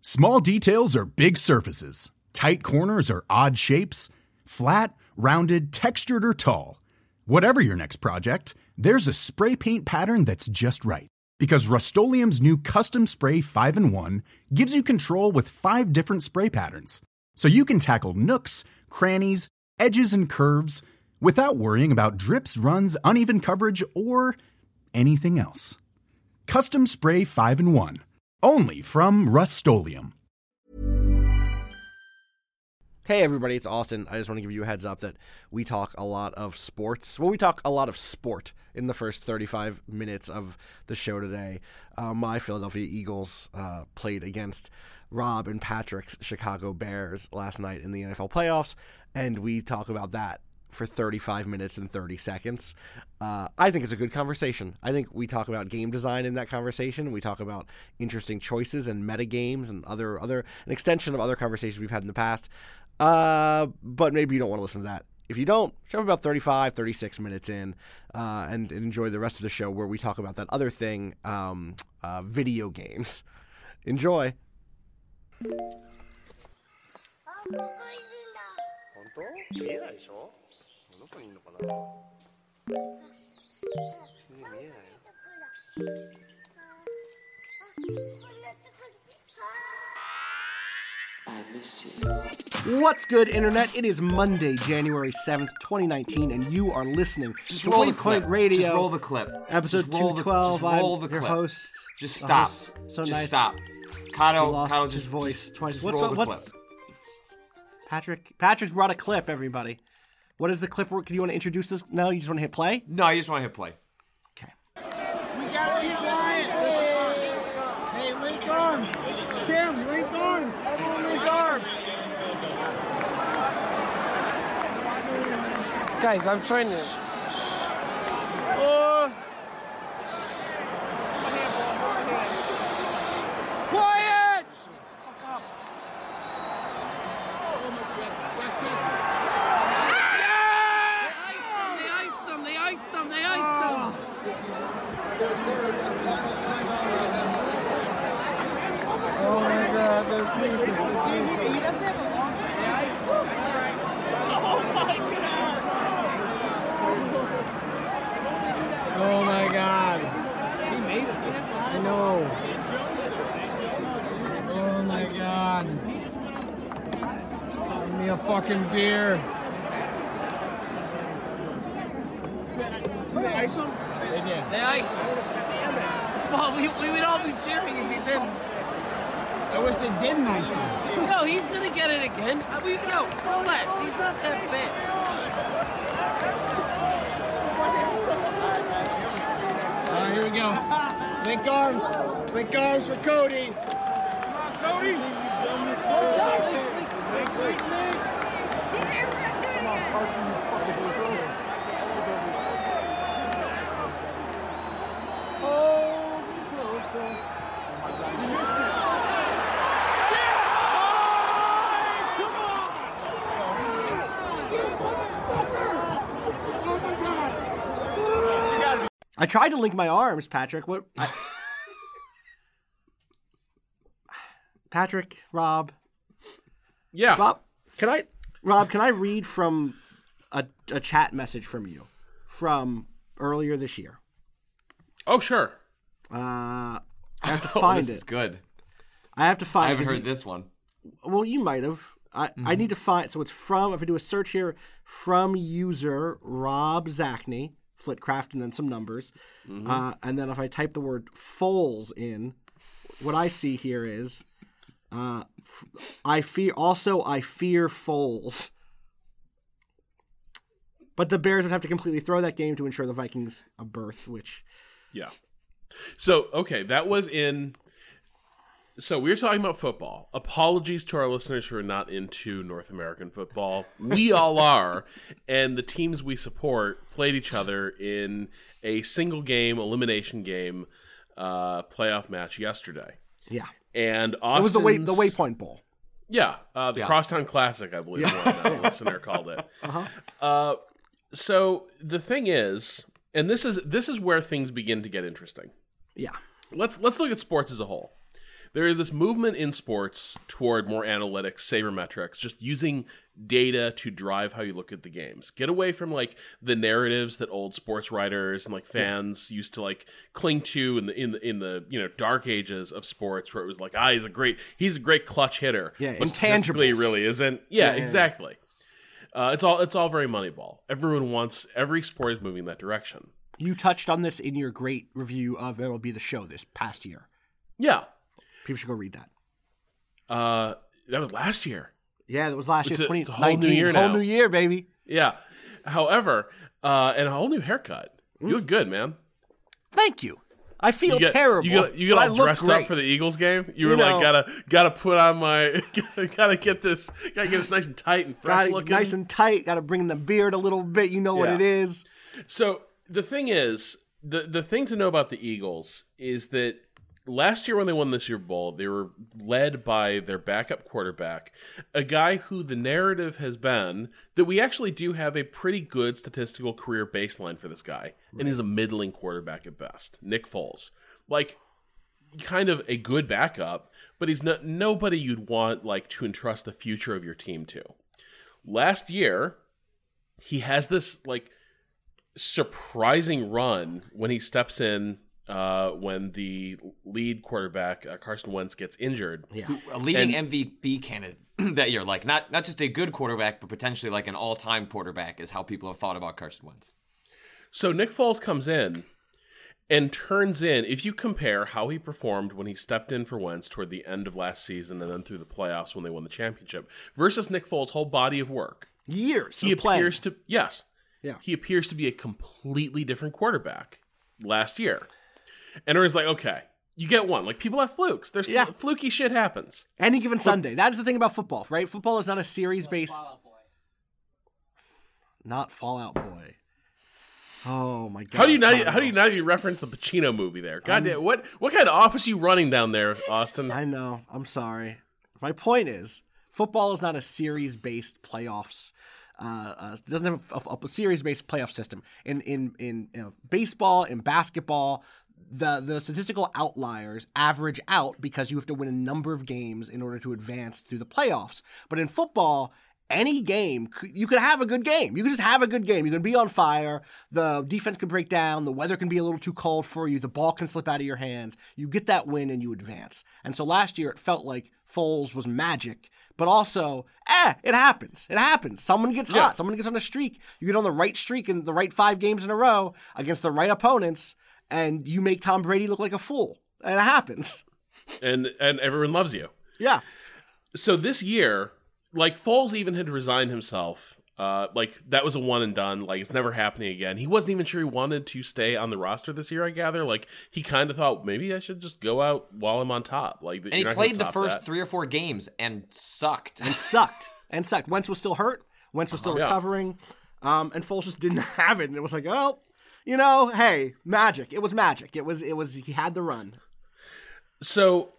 Small details are big surfaces. Tight corners are odd shapes. Flat, rounded, textured, or tall. Whatever your next project, there's a spray paint pattern that's just right. Because Rust-Oleum's new Custom Spray 5-in-1 gives you control with 5 different spray patterns. So you can tackle nooks, crannies, edges, and curves without worrying about drips, runs, uneven coverage, or anything else. Custom Spray 5-in-1. Only from Rust-Oleum. Hey everybody, it's Austin. I just want to give you a heads up that we talk a lot of sports. Well, we talk a lot of sport in the first 35 minutes of the show today. My Philadelphia Eagles played against Rob and Patrick's Chicago Bears last night in the NFL playoffs, and we talk about that for 35 minutes and 30 seconds. I think it's a good conversation. I think we talk about game design in that conversation. We talk about interesting choices and meta games and an extension of other conversations we've had in the past. But maybe you don't want to listen to that. If you don't, jump about 35, 36 minutes in and enjoy the rest of the show where we talk about that other thing, video games. Enjoy. 見えないでしょ？どこにいるのかな？見えないよ。 What's good, Internet? It is Monday, January 7th, 2019, and you are listening to Waypoint Radio. Just roll the clip. Episode 212. I'm your host. Just stop. So just nice. Stop. Kato, lost his voice twice. Just roll the clip. Patrick's brought a clip, everybody. What is the clip? Do you want to introduce this now? You just want to hit play? No, I just want to hit play. Okay. We gotta be quiet. Hey, link arms. Tim, link arms. Everyone link arms. Guys, I'm trying to... Quiet! Fuck up. They iced them. Oh my God, that's crazy. He doesn't have a long hair. Oh my God. He made it. I know. Oh my God. Give me a fucking beer. Did they ice him? They did. They iced him. Well, we would all be cheering if he didn't. I wish they didn't ice him. No, he's gonna get it again. No, relax. He's not that bad. All right, here we go. Link arms. Link arms for Cody. Come on, Cody. I tried to link my arms, Patrick. What? Patrick, Rob. Yeah. Rob, can I read from a chat message from you from earlier this year? Oh, sure. I have to find this is good. I have to find I haven't heard this one. Well, you might have. I need to find. So it's from, if I do a search here, from user Rob Zachney, Flitcraft, and then some numbers. And then if I type the word Foles in, what I see here is, I fear Foles. But the Bears would have to completely throw that game to ensure the Vikings a berth, which... Yeah. So, okay, that was in... So we were talking about football. Apologies to our listeners who are not into North American football. We all are. And the teams we support played each other in a single game, elimination game, playoff match yesterday. Yeah. And Austin's... It was the Waypoint Bowl. Yeah. The Crosstown Classic, I believe one listener called it. So the thing is, and this is where things begin to get interesting. Yeah. Let's look at sports as a whole. there is this movement in sports toward more analytics, sabermetrics, just using data to drive how you look at the games. Get away from like the narratives that old sports writers and like fans used to like cling to in the dark ages of sports, where it was like, he's a great clutch hitter. Yeah, but statistically, he really isn't. Yeah, exactly. It's all very Moneyball. Every sport is moving in that direction. You touched on this in your great review of MLB The Show this past year. Yeah. People should go read that. That was last year. Yeah, that was last year. It's a whole new year now. Whole new year, baby. Yeah. However, and a whole new haircut. You look good, man. Thank you. I feel terrible. You got all dressed up for the Eagles game. You were like, gotta put on my, gotta get this nice and tight and fresh looking. Nice and tight. Gotta bring the beard a little bit. You know what it is. So the thing is, the thing to know about the Eagles is that last year when they won the Super Bowl, they were led by their backup quarterback, a guy who the narrative has been that we actually do have a pretty good statistical career baseline for this guy, and he's a middling quarterback at best, Nick Foles. Like, kind of a good backup, but he's nobody you'd want like to entrust the future of your team to. Last year, he has this like surprising run when he steps in when the lead quarterback, Carson Wentz, gets injured. Yeah. A leading MVP candidate that year. Like, not just a good quarterback, but potentially like an all-time quarterback is how people have thought about Carson Wentz. So Nick Foles comes in and turns in, if you compare how he performed when he stepped in for Wentz toward the end of last season and then through the playoffs when they won the championship, versus Nick Foles' whole body of work. Years he of playing. appears to He appears to be a completely different quarterback last year. And everyone's like, okay, you get one. Like, people have flukes. There's fluky shit happens. Any given Sunday. That is the thing about football, right? Football is not a series-based... Not Fallout Boy. Oh, my God. How do you not even reference the Pacino movie there? God damn, what kind of office are you running down there, Austin? I know. I'm sorry. My point is, football is not a series-based playoffs. It doesn't have a series-based playoff system. In baseball, in basketball, the statistical outliers average out because you have to win a number of games in order to advance through the playoffs. But in football, any game, you could have a good game. You could just have a good game. You can be on fire. The defense can break down. The weather can be a little too cold for you. The ball can slip out of your hands. You get that win and you advance. And so last year it felt like Foles was magic, but also, it happens. It happens. Someone gets hot. Someone gets on a streak. You get on the right streak in the right 5 games in a row against the right opponents, and you make Tom Brady look like a fool. And it happens. And everyone loves you. Yeah. So this year, like, Foles even had resigned himself. Like, that was a one and done. Like, it's never happening again. He wasn't even sure he wanted to stay on the roster this year, I gather. Like, he kind of thought, maybe I should just go out while I'm on top. Like, and he played the first 3 or 4 games and sucked. Wentz was still hurt. Wentz was still recovering. And Foles just didn't have it. And it was like, oh, hey, magic. It was magic. It was. He had the run. So,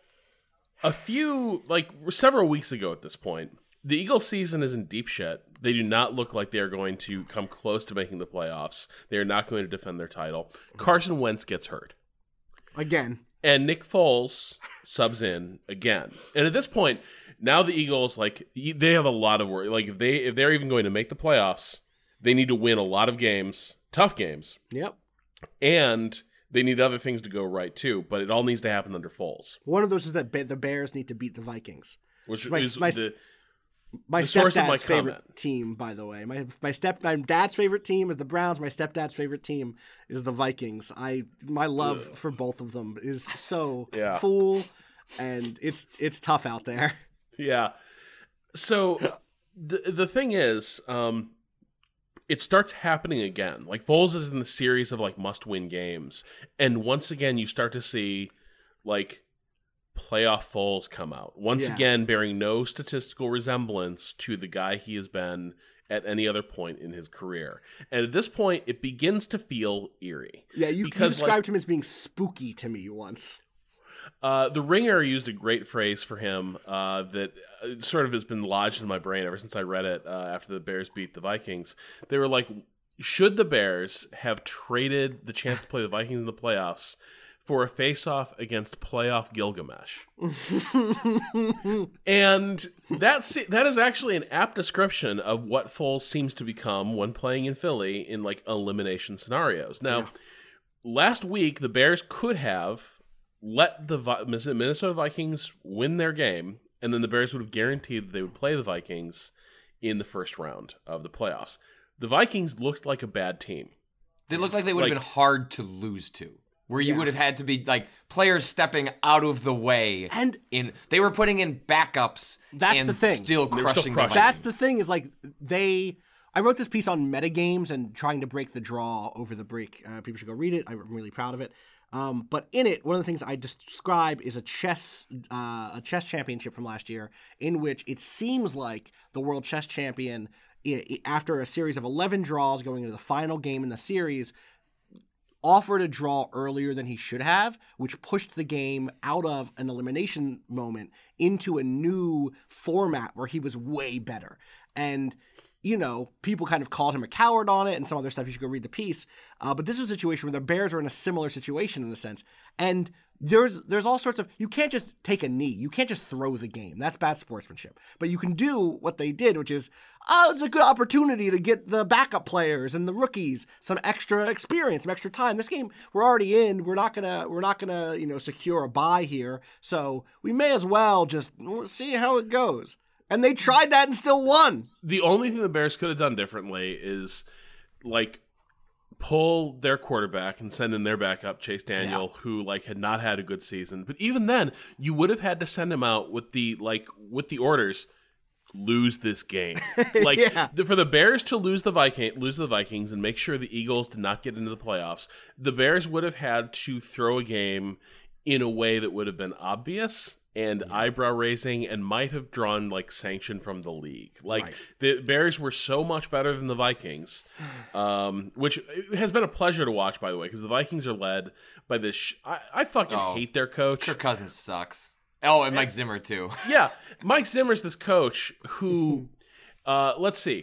several weeks ago at this point, the Eagles season is in deep shit. They do not look like they are going to come close to making the playoffs. They are not going to defend their title. Carson Wentz gets hurt. Again. And Nick Foles subs in again. And at this point, now the Eagles, like, they have a lot of work. Like, if they're even going to make the playoffs, they need to win a lot of games, tough games. Yep. And they need other things to go right, too. But it all needs to happen under Foles. One of those is that the Bears need to beat the Vikings. Which is my source of my favorite team, by the way. My dad's favorite team is the Browns. My stepdad's favorite team is the Vikings. My love for both of them is so full, and it's tough out there. Yeah. So the thing is, it starts happening again. Like, Foles is in the series of like must-win games, and once again you start to see like playoff Foles come out once again, bearing no statistical resemblance to the guy he has been at any other point in his career. And at this point, it begins to feel eerie. Yeah, you described him as being spooky to me once. The Ringer used a great phrase for him that sort of has been lodged in my brain ever since I read it after the Bears beat the Vikings. They were like, should the Bears have traded the chance to play the Vikings in the playoffs for a face-off against playoff Gilgamesh. And that is actually an apt description of what Foles seems to become when playing in Philly in like elimination scenarios. Now, last week the Bears could have let the Minnesota Vikings win their game, and then the Bears would have guaranteed that they would play the Vikings in the first round of the playoffs. The Vikings looked like a bad team. They looked like they would have been hard to lose to. Where you would have had to be like players stepping out of the way, and they were putting in backups. That's and the thing. Still crushing. The that's the thing is like I wrote this piece on metagames and trying to break the draw over the break. People should go read it. I'm really proud of it. But in it, one of the things I describe is a chess championship from last year, in which it seems like the world chess champion, after a series of 11 draws going into the final game in the series, offered a draw earlier than he should have, which pushed the game out of an elimination moment into a new format where he was way better. And, you know, people kind of called him a coward on it and some other stuff. You should go read the piece. But this is a situation where the Bears are in a similar situation in a sense. And there's all sorts of, you can't just take a knee. You can't just throw the game. That's bad sportsmanship. But you can do what they did, which is, it's a good opportunity to get the backup players and the rookies some extra experience, some extra time. This game we're already in. We're not gonna, you know, secure a bye here. So we may as well just see how it goes. And they tried that and still won. The only thing the Bears could have done differently is, like, pull their quarterback and send in their backup, Chase Daniel, who like had not had a good season. But even then, you would have had to send him out with the orders, lose this game. Like for the Bears to lose the Vikings and make sure the Eagles did not get into the playoffs, the Bears would have had to throw a game in a way that would have been obvious and eyebrow raising and might have drawn like sanction from the league. Like the Bears were so much better than the Vikings, which has been a pleasure to watch, by the way, because the Vikings are led by this. I fucking hate their coach. Kirk Cousins sucks. Oh, and Mike Zimmer too. Yeah, Mike Zimmer's this coach who, let's see,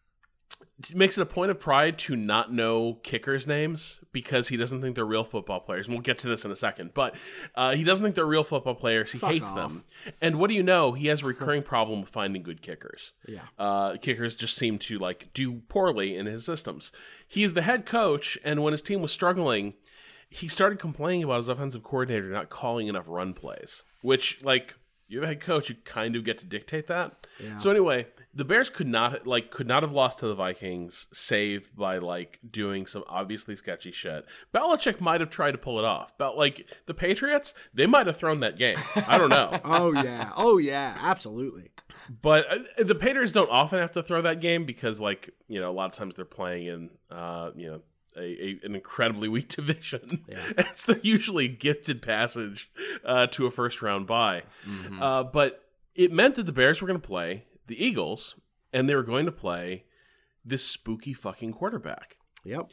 makes it a point of pride to not know kickers' names because he doesn't think they're real football players. And we'll get to this in a second. But he doesn't think they're real football players. He hates them. And what do you know? He has a recurring problem with finding good kickers. Yeah. Kickers just seem to like do poorly in his systems. He's the head coach, and when his team was struggling, he started complaining about his offensive coordinator not calling enough run plays, which, like, you're the head coach, you kind of get to dictate that. Yeah. So anyway, the Bears could not have lost to the Vikings, save by like doing some obviously sketchy shit. Belichick might have tried to pull it off, but like the Patriots, they might have thrown that game. I don't know. Oh yeah, absolutely. But the Patriots don't often have to throw that game because, like, you know, a lot of times they're playing in you know, an incredibly weak division. Yeah. It's the usually gifted passage to a first round bye. Mm-hmm. But it meant that the Bears were going to play the Eagles, and they were going to play this spooky fucking quarterback. Yep.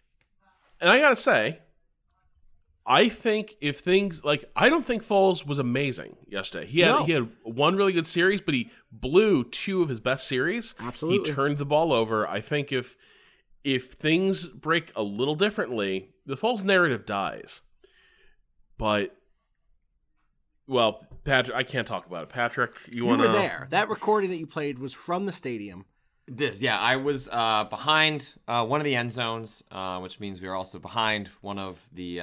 And I got to say, I think if things like, I don't think Foles was amazing yesterday. He had one really good series, but he blew two of his best series. Absolutely. He turned the ball over. I think if things break a little differently, the Foles narrative dies. But, well, Patrick, I can't talk about it. Patrick, you want to... You were there. That recording that you played was from the stadium. I was behind one of the end zones, which means we were also behind one of the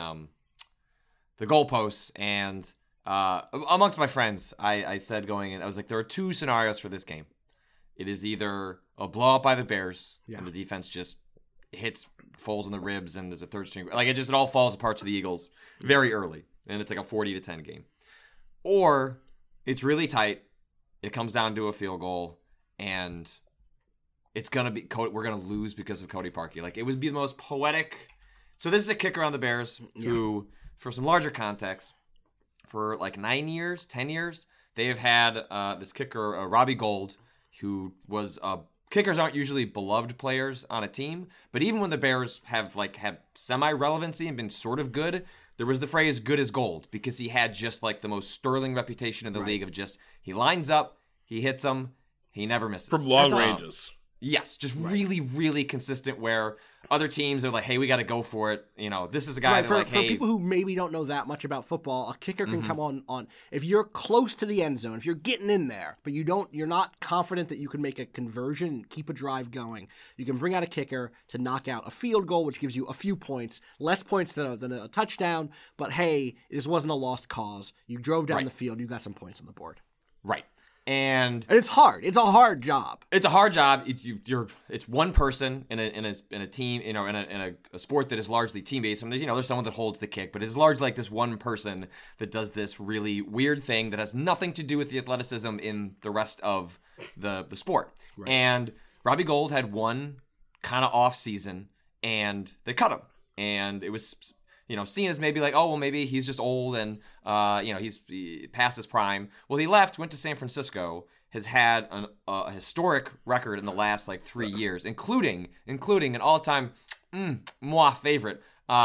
goalposts. And amongst my friends, I said going in, I was like, there are two scenarios for this game. It is either a blowout by the Bears, and the defense just hits Foles in the ribs, and there's a third string. Like, it all falls apart to the Eagles very early, and it's like a 40-10 game. Or it's really tight. It comes down to a field goal, and it's gonna be we're gonna lose because of Cody Parkey. Like, it would be the most poetic. So this is a kicker on the Bears who, for some larger context, for like 9 years, 10 years, they have had this kicker, Robbie Gould, who was kickers aren't usually beloved players on a team, but even when the Bears have like had semi-relevancy and been sort of good, there was the phrase "good as gold" because he had just like the most sterling reputation in the league of just he lines up, he hits them, he never misses from long ranges. Yes, just really, really consistent. Where other teams are like, hey, we got to go for it. This is a guy for hey. people who maybe don't know that much about football, a kicker can come on if you're close to the end zone, if you're getting in there, but you're not confident that you can make a conversion and keep a drive going. You can bring out a kicker to knock out a field goal, which gives you a few points, less points than a touchdown. But hey, this wasn't a lost cause. You drove down the field, you got some points on the board. Right. And it's hard. It's a hard job. It's a hard job. It's one person in a team, in a sport that is largely team based. I mean, there's someone that holds the kick, but it's largely like this one person that does this really weird thing that has nothing to do with the athleticism in the rest of the sport. Right. And Robbie Gould had one kind of off season, and they cut him, and it was seen as maybe like, oh, well, maybe he's just old and, he's past his prime. Well, he left, went to San Francisco, has had a historic record in the last, 3 years, including an all-time moi favorite.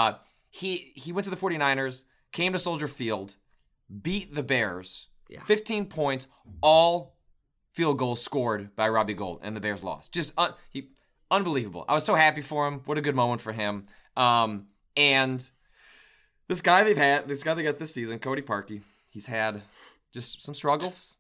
He went to the 49ers, came to Soldier Field, beat the Bears, 15 points, all field goals scored by Robbie Gould, and the Bears lost. Just unbelievable. I was so happy for him. What a good moment for him. And This guy they got this season, Cody Parkey, he's had just some struggles.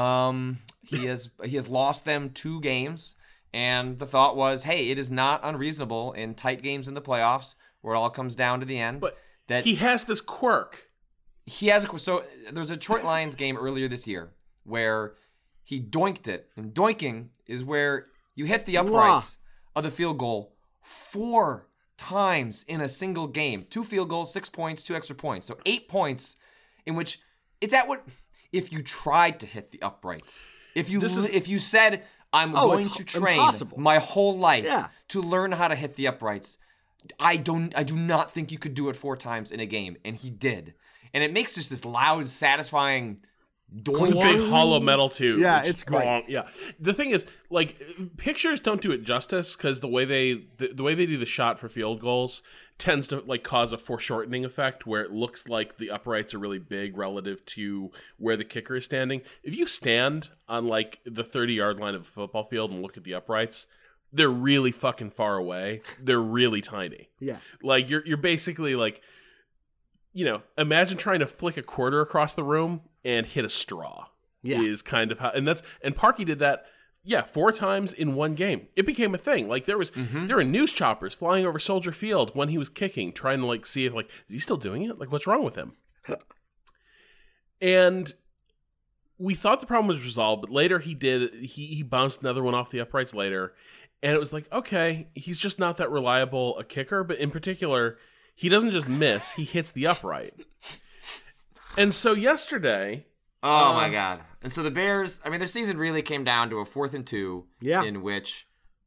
He has lost them 2 games, and the thought was, hey, it is not unreasonable in tight games in the playoffs where it all comes down to the end. But that he has this quirk. So there's a Detroit Lions game earlier this year where he doinked it, and doinking is where you hit the uprights of the field goal 4 times in a single game. 2 field goals, 6 points, 2 extra points. So 8 points in which it's at what if you tried to hit the uprights. If you said, I'm going to train my whole life to learn how to hit the uprights, I do not think you could do it 4 times in a game. And he did. And it makes just this loud, satisfying It's a big hollow metal too. Yeah, it's great. Yeah, the thing is, pictures don't do it justice because the way they do the shot for field goals tends to cause a foreshortening effect where it looks like the uprights are really big relative to where the kicker is standing. If you stand on the 30-yard line of a football field and look at the uprights, they're really fucking far away. They're really tiny. Yeah, you're basically imagine trying to flick a quarter across the room and hit a straw. Yeah. Is kind of how, and Parkey did that. Yeah, 4 times in one game. It became a thing. There were news choppers flying over Soldier Field when he was kicking, trying to see if is he still doing it? What's wrong with him? And we thought the problem was resolved, but later he bounced another one off the uprights later, and it was okay, he's just not that reliable a kicker, but in particular, he doesn't just miss, he hits the upright. And so yesterday... Oh, my God. And so the Bears, their season really came down to a 4th and 2 in which...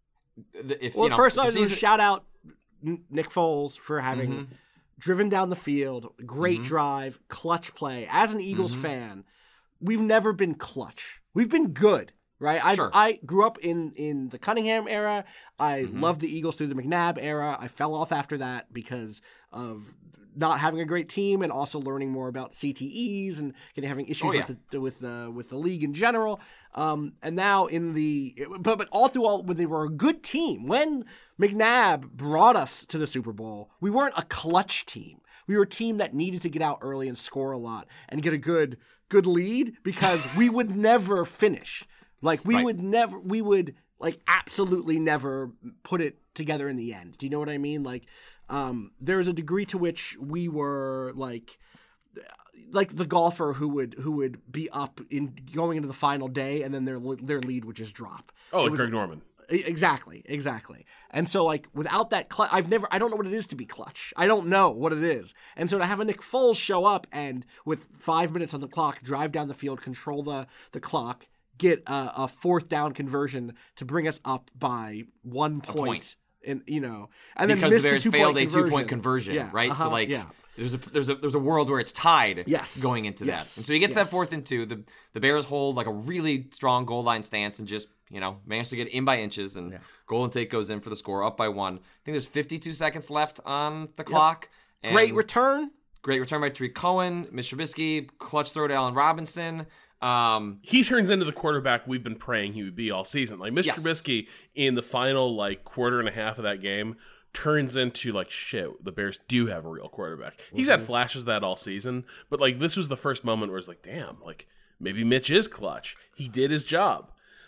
First I was shout out Nick Foles for having driven down the field, great drive, clutch play. As an Eagles fan, we've never been clutch. We've been good, right? I grew up in the Cunningham era. I loved the Eagles through the McNabb era. I fell off after that because of not having a great team and also learning more about CTEs and having issues with the league in general. And now but all through when they were a good team, when McNabb brought us to the Super Bowl, we weren't a clutch team. We were a team that needed to get out early and score a lot and get a good lead because we would never finish. We would absolutely never put it together in the end. Do you know what I mean? There's a degree to which we were like the golfer who would be up in going into the final day and then their lead would just drop. Oh, Greg Norman. Exactly. And so without that clutch, I don't know what it is to be clutch. I don't know what it is. And so to have a Nick Foles show up and with 5 minutes on the clock, drive down the field, control the clock, get a 4th down conversion to bring us up by 1 point. And and then because the Bears failed a 2-point conversion, right? There's a world where it's tied going into that. And so he gets that 4th and 2. The Bears hold a really strong goal line stance and just, manage to get in by inches, and Golden Tate goes in for the score, up by 1. I think there's 52 seconds left on the clock. And Great return by Tariq Cohen, Mitch Trubisky, clutch throw to Allen Robinson. He turns into the quarterback we've been praying he would be all season. Trubisky in the final quarter and a half of that game turns into like, shit, the Bears do have a real quarterback. He's had flashes of that all season, but like this was the first moment where it's like, damn, like maybe Mitch is clutch. He did his job.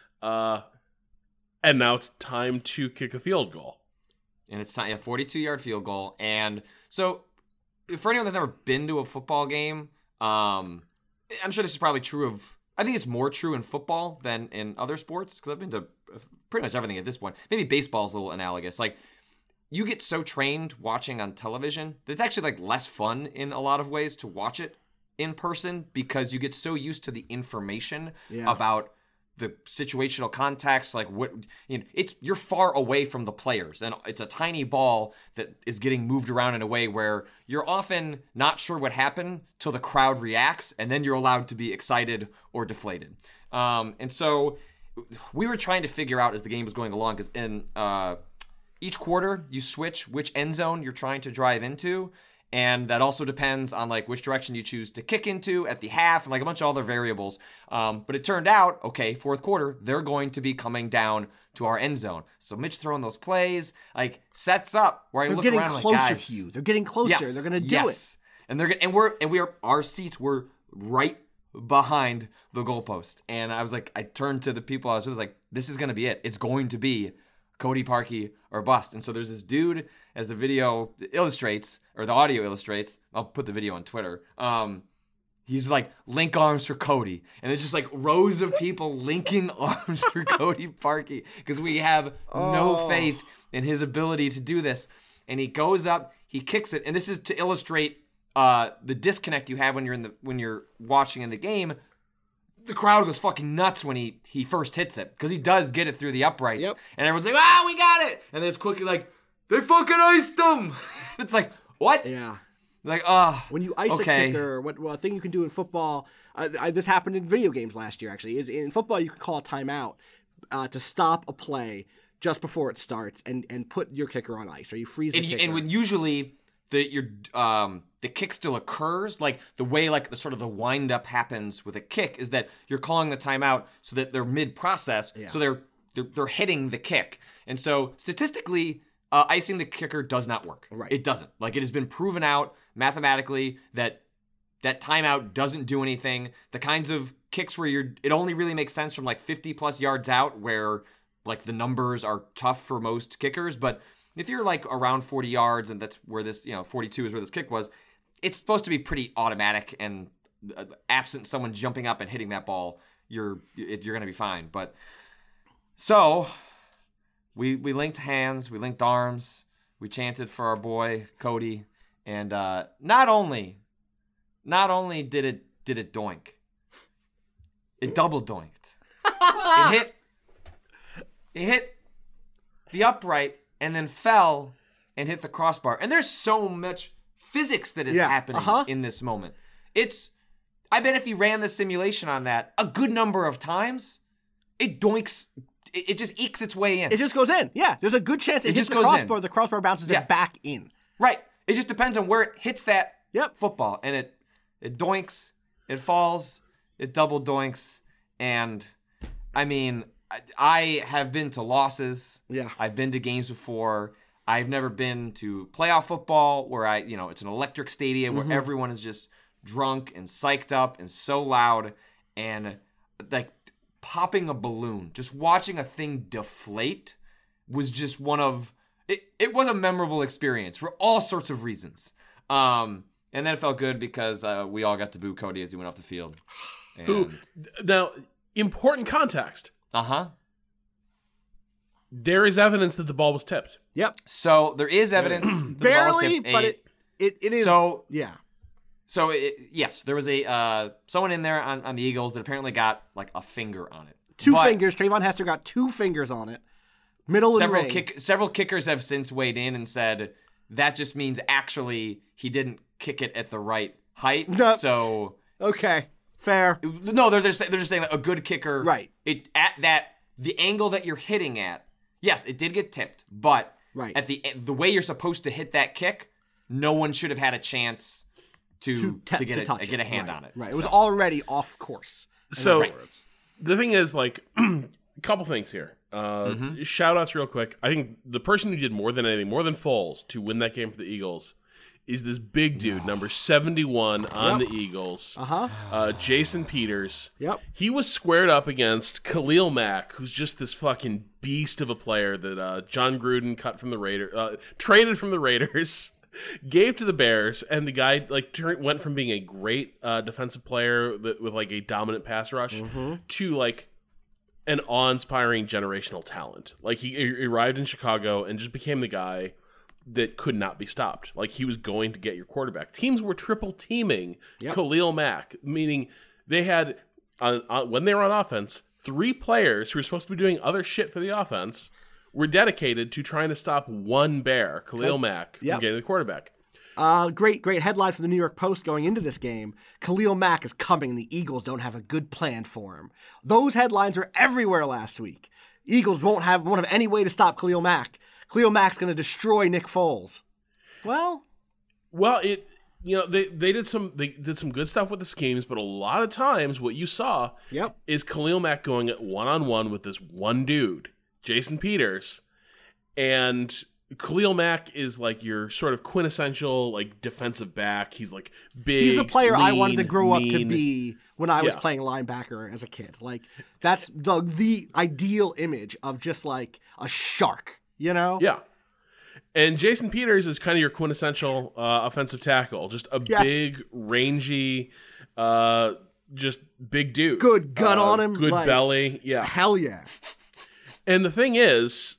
And now it's time to kick a field goal. And it's time, 42-yard field goal. And so for anyone that's never been to a football game, I'm sure this is probably true of, I think it's more true in football than in other sports, because I've been to pretty much everything at this point. Maybe baseball's a little analogous. Like, you get so trained watching on television that it's actually like less fun in a lot of ways to watch it in person, because you get so used to the information about the situational context, like what, you know, you're far away from the players, and it's a tiny ball that is getting moved around in a way where you're often not sure what happened till the crowd reacts, and then you're allowed to be excited or deflated. And so we were trying to figure out as the game was going along, because in each quarter you switch which end zone you're trying to drive into. And that also depends on like which direction you choose to kick into at the half and like a bunch of other variables. But it turned out, okay, fourth quarter, they're going to be coming down to our end zone. So Mitch throwing those plays, like sets up where I look around like, guys, they're getting closer to you. They're getting closer. Yes, they're going to do it. And our seats were right behind the goalpost. And I was like, I turned to the people I was with, like, this is going to be it. It's going to be Cody Parkey or bust. And so there's this dude, as the video illustrates, or the audio illustrates, I'll put the video on Twitter. He's like, link arms for Cody. And there's just like rows of people linking arms for Cody Parkey, because we have no faith in his ability to do this. And he goes up, he kicks it, and this is to illustrate the disconnect you have when you're watching in the game. The crowd goes fucking nuts when he first hits it, because he does get it through the uprights. Yep. And everyone's like, we got it! And then it's quickly like, they fucking iced him! It's like, what? Yeah. Like, when you ice a kicker, a thing you can do in football, this happened in video games last year, actually, is in football you can call a timeout to stop a play just before it starts and put your kicker on ice, or you freeze the kicker. And when usually the kick still occurs, like the way like the sort of the wind up happens with a kick is that you're calling the timeout so that they're mid process, so they're hitting the kick, and so statistically, icing the kicker does not work. Right, it doesn't. Like, it has been proven out mathematically that timeout doesn't do anything. The kinds of kicks where it only really makes sense from like 50 plus yards out, where like the numbers are tough for most kickers, but if you're like around 40 yards, and that's where this, 42 is where this kick was, it's supposed to be pretty automatic, and absent someone jumping up and hitting that ball, you're going to be fine. But so we linked hands, we linked arms, we chanted for our boy Cody, and not only did it doink, it double doinked. It hit the upright and then fell and hit the crossbar. And there's so much physics that is happening in this moment. I bet if you ran the simulation on that a good number of times, it doinks. It just ekes its way in. It just goes in. Yeah, there's a good chance it hits the crossbar. The crossbar bounces it back in. Right. It just depends on where it hits that football. And it doinks, it falls, it double doinks. And, I mean, I have been to losses. Yeah. I've been to games before. I've never been to playoff football where it's an electric stadium where everyone is just drunk and psyched up and so loud, and like popping a balloon, just watching a thing deflate was just it was a memorable experience for all sorts of reasons. And then it felt good because we all got to boo Cody as he went off the field. And now, important context. Uh-huh. There is evidence that the ball was tipped. Yep. So there is evidence. That Barely, the ball was tipped. but it is. So yeah. So yes, there was someone in there on the Eagles that apparently got like a finger on it. Two fingers. Trayvon Hester got 2 fingers on it. Middle of the ring. Several kickers have since weighed in and said that just means actually he didn't kick it at the right height. No. So okay, fair. No, they're just saying that a good kicker, right? The angle that you're hitting at, yes, it did get tipped, but at the way you're supposed to hit that kick, no one should have had a chance to get a hand on it. Right. It was already off course. So the thing is, like, a couple things here. Shout outs real quick. I think the person who did more than anything, more than Foles, to win that game for the Eagles is this big dude, number 71 on the Eagles, Jason Peters. Yep. He was squared up against Khalil Mack, who's just this fucking beast of a player that John Gruden cut from the Raiders, traded from the Raiders, gave to the Bears, and the guy went from being a great defensive player with like a dominant pass rush to like an awe-inspiring generational talent. Like he arrived in Chicago and just became the guy that could not be stopped. Like he was going to get your quarterback. Teams were triple teaming Khalil Mack, meaning they had when they were on offense, 3 players who were supposed to be doing other shit for the offense were dedicated to trying to stop one bear, Khalil Mack, from getting the quarterback. Great headline from the New York Post going into this game. Khalil Mack is coming and the Eagles don't have a good plan for him. Those headlines were everywhere last week. Eagles won't have any way to stop Khalil Mack. Khalil Mack's going to destroy Nick Foles. Well, they did some good stuff with the schemes, but a lot of times what you saw is Khalil Mack going at one-on-one with this one dude, Jason Peters, and Khalil Mack is like your sort of quintessential like defensive back. He's like big. He's the player lean, I wanted to grow up to mean. be when I was playing linebacker as a kid. Like that's the ideal image of just like a shark, you know? Yeah. And Jason Peters is kind of your quintessential offensive tackle. Just a big, rangy, just big dude. Good gut on him. Good belly. Yeah. Hell yeah. And the thing is,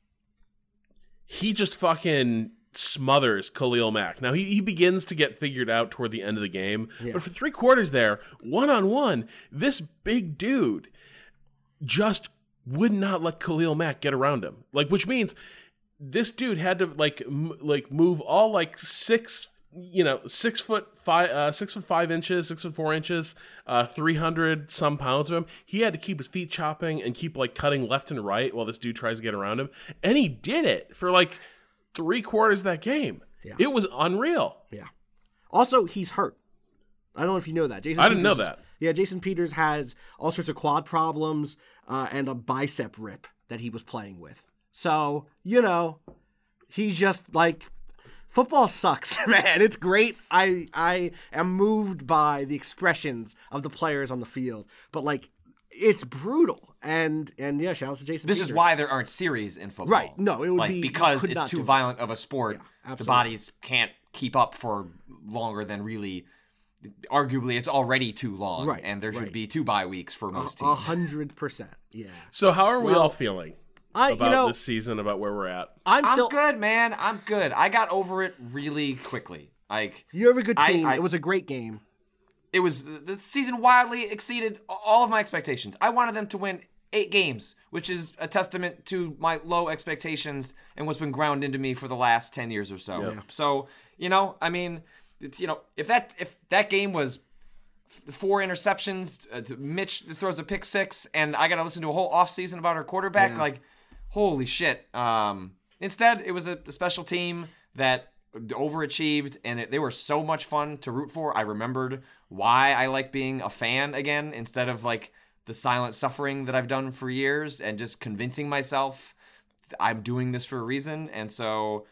he just fucking smothers Khalil Mack. Now, he begins to get figured out toward the end of the game. Yeah. But for 3 quarters there, one-on-one, this big dude just would not let Khalil Mack get around him. Like, which means this dude had to move all 6 foot 5 inches, 6 foot 4 inches, 300 some pounds of him. He had to keep his feet chopping and keep cutting left and right while this dude tries to get around him. And he did it for 3 quarters of that game. Yeah. It was unreal. Yeah. Also, he's hurt. I don't know if you know that. I didn't know that. Yeah, Jason Peters has all sorts of quad problems and a bicep rip that he was playing with. So, he's just football sucks, man. It's great. I am moved by the expressions of the players on the field, but it's brutal. And yeah, shout out to Jason. This Peters. is why there aren't series in football, right? No, it would be because it's too violent of a sport. Yeah, the bodies can't keep up for longer than really. Arguably, it's already too long, right? And there should be 2 bye weeks for most teams. 100%. Yeah. So how are we all feeling? About this season, about where we're at. I'm good, man. I'm good. I got over it really quickly. You have a good team. It was a great game. It was the season wildly exceeded all of my expectations. I wanted them to win 8 games, which is a testament to my low expectations and what's been ground into me for the last 10 years or so. Yeah. So, if that game was 4 interceptions, Mitch throws a pick 6, and I got to listen to a whole offseason about our quarterback, holy shit. Instead, it was a special team that overachieved, and they were so much fun to root for. I remembered why I like being a fan again, instead of the silent suffering that I've done for years, and just convincing myself I'm doing this for a reason. And so,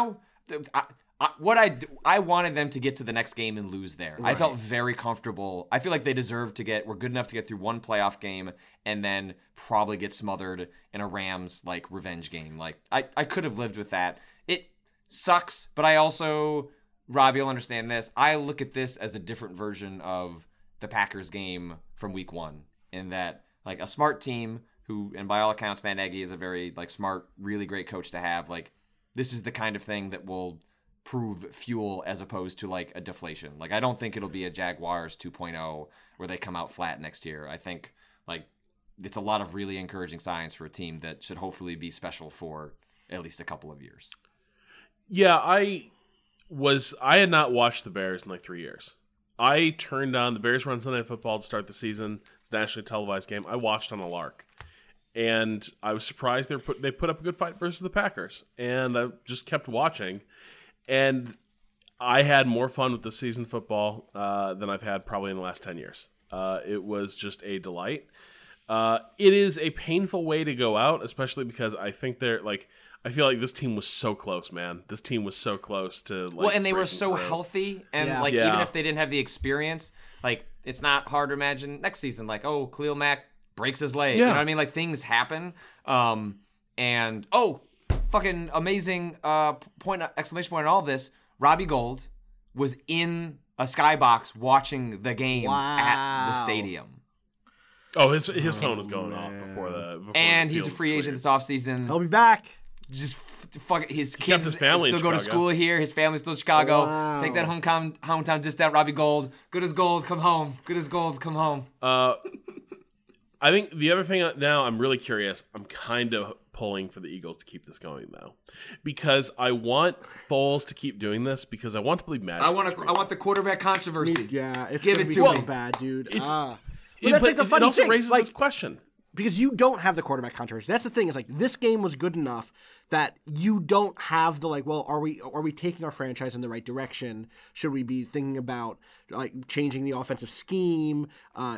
I wanted them to get to the next game and lose there. Right. I felt very comfortable. I feel like they deserve were good enough to get through one playoff game and then probably get smothered in a Rams revenge game. I could have lived with that. It sucks, but I also, Rob, you'll understand this. I look at this as a different version of the Packers game from week 1, in that a smart team who, and by all accounts, Matt Nagy is a very smart, really great coach to have. This is the kind of thing that will prove fuel as opposed to a deflation. I don't think it'll be a Jaguars 2.0 where they come out flat next year. I think it's a lot of really encouraging signs for a team that should hopefully be special for at least a couple of years. Yeah, I had not watched the Bears in 3 years. I turned on the Bears run Sunday Night Football to start the season. It's a nationally televised game. I watched on a lark. And I was surprised they put up a good fight versus the Packers. And I just kept watching. And I had more fun with this season football than I've had probably in the last 10 years. It was just a delight. It is a painful way to go out, especially because I think I feel like this team was so close, man. This team was so close to well, and they were breaking so through. healthy, and even if they didn't have the experience, it's not hard to imagine next season. Khalil Mack breaks his leg. You know what I mean? Things happen. And fucking amazing exclamation point on all of this. Robbie Gould was in a skybox watching the game at the stadium. Oh, his phone was going off before and the he's a field free was agent cleared. this offseason. He'll be back. Just fuck his kept kids his family still in go to Chicago. school here. His family's still in Chicago. Wow. Take that hometown discount, Robbie Gould. Good as gold, come home. Good as gold, come home. I think the other thing now, I'm really curious. I'm kind of pulling for the Eagles to keep this going though, because I want Foles to keep doing this because I want to believe Magic. I want the quarterback controversy. Yeah, it's Give gonna it be to so me. bad, dude. It's- But But that's like the funny it also thing. raises this question. Because you don't have the quarterback controversy. That's the thing. Is this game was good enough that you don't have the are we taking our franchise in the right direction? Should we be thinking about changing the offensive scheme? Are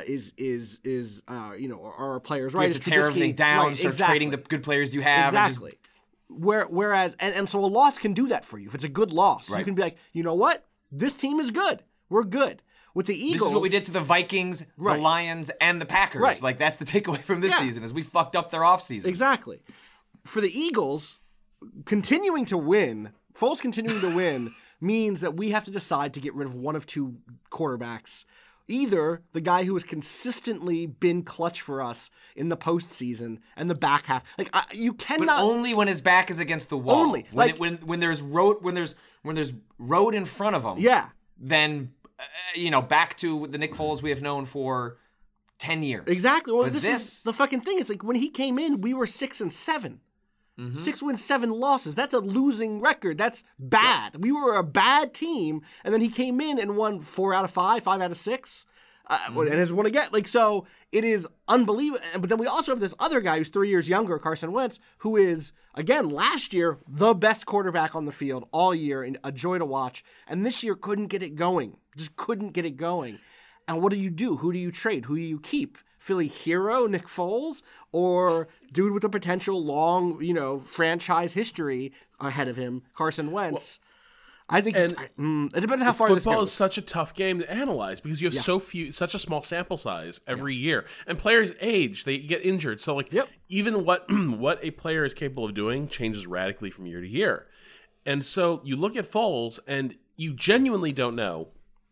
our players right? You have to tear everything down, right, start exactly. trading the good players you have. Exactly. Whereas so a loss can do that for you. If it's a good loss, you can be like, you know what? This team is good. We're good. With the Eagles, This is what we did to the Vikings, the Lions, and the Packers. Right. That's the takeaway from this season is we fucked up their offseason. Exactly. For the Eagles, continuing to win, Foles continuing to win means that we have to decide to get rid of one of two quarterbacks. Either the guy who has consistently been clutch for us in the postseason and the back half. You cannot. But only when his back is against the wall. Only. When there's road in front of him. Yeah. Then back to the Nick Foles we have known for 10 years. Exactly. Well, But this is the fucking thing. It's when he came in, we were 6-7. 6 wins, 7 losses. That's a losing record. That's bad. Yeah. We were a bad team, and then he came in and won 4 out of 5, 5 out of 6, and has won again. So it is unbelievable. But then we also have this other guy who's 3 years younger, Carson Wentz, who is, again, last year, the best quarterback on the field all year, and a joy to watch. And this year couldn't get it going. Just couldn't get it going. And what do you do? Who do you trade? Who do you keep? Philly hero Nick Foles, or dude with a potential long, franchise history ahead of him, Carson Wentz? I think it depends on how far this goes. Football is such a tough game to analyze because you have such a small sample size every year, and players age, they get injured. So even what a player is capable of doing changes radically from year to year. And so you look at Foles, and you genuinely don't know.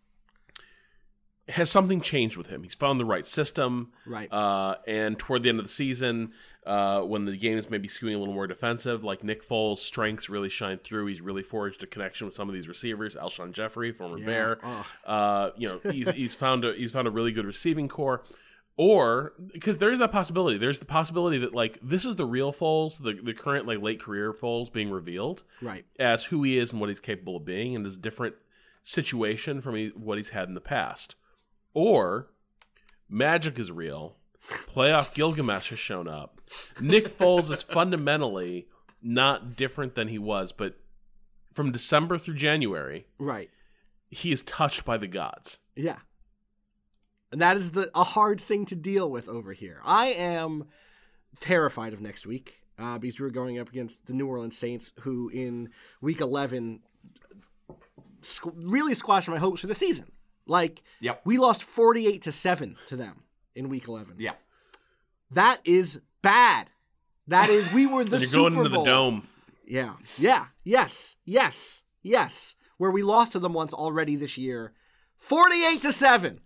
Has something changed with him? He's found the right system. Right. And toward the end of the season, when the game is maybe skewing a little more defensive, Nick Foles' strengths really shine through. He's really forged a connection with some of these receivers. Alshon Jeffrey, former Bear. He's found a really good receiving core. Or, because there's that possibility. There's the possibility that, this is the real Foles, the current, late career Foles being revealed. Right. As who he is and what he's capable of being, and is a different situation from what he's had in the past. Or magic is real. Playoff Gilgamesh has shown up. Nick Foles is fundamentally not different than he was, but from December through January, right, he is touched by the gods. Yeah. And that is a hard thing to deal with over here. I am terrified of next week because we're going up against the New Orleans Saints, who in Week 11 really squashed my hopes for the season. We lost 48-7 to them in Week 11. Yeah. That is bad. That is, we were the You're Super going into Bowl. the dome. Yeah. Yes. Where we lost to them once already this year. 48-7.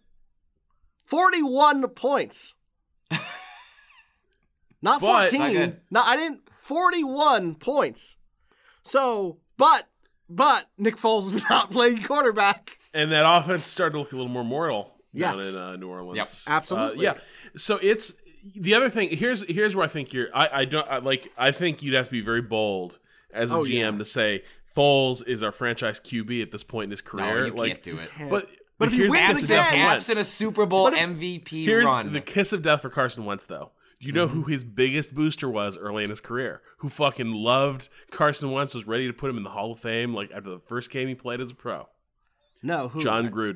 41 points. Not 14. Not good. No, I didn't. 41 points. So, but Nick Foles is not playing quarterback. And that offense started to look a little more mortal Yes. down in New Orleans. Yep. Absolutely. So it's the other thing. Here's where I think I think you'd have to be very bold as a GM to say Foles is our franchise QB at this point in his career. No, you can't do it. But if he here's the wins kiss of again- death for Wentz. Absent a Super Bowl MVP Here's run. the kiss of death for Carson Wentz, though. Do you know who his biggest booster was early in his career? Who fucking loved Carson Wentz, was ready to put him in the Hall of Fame after the first game he played as a pro? No, who? John Gruden.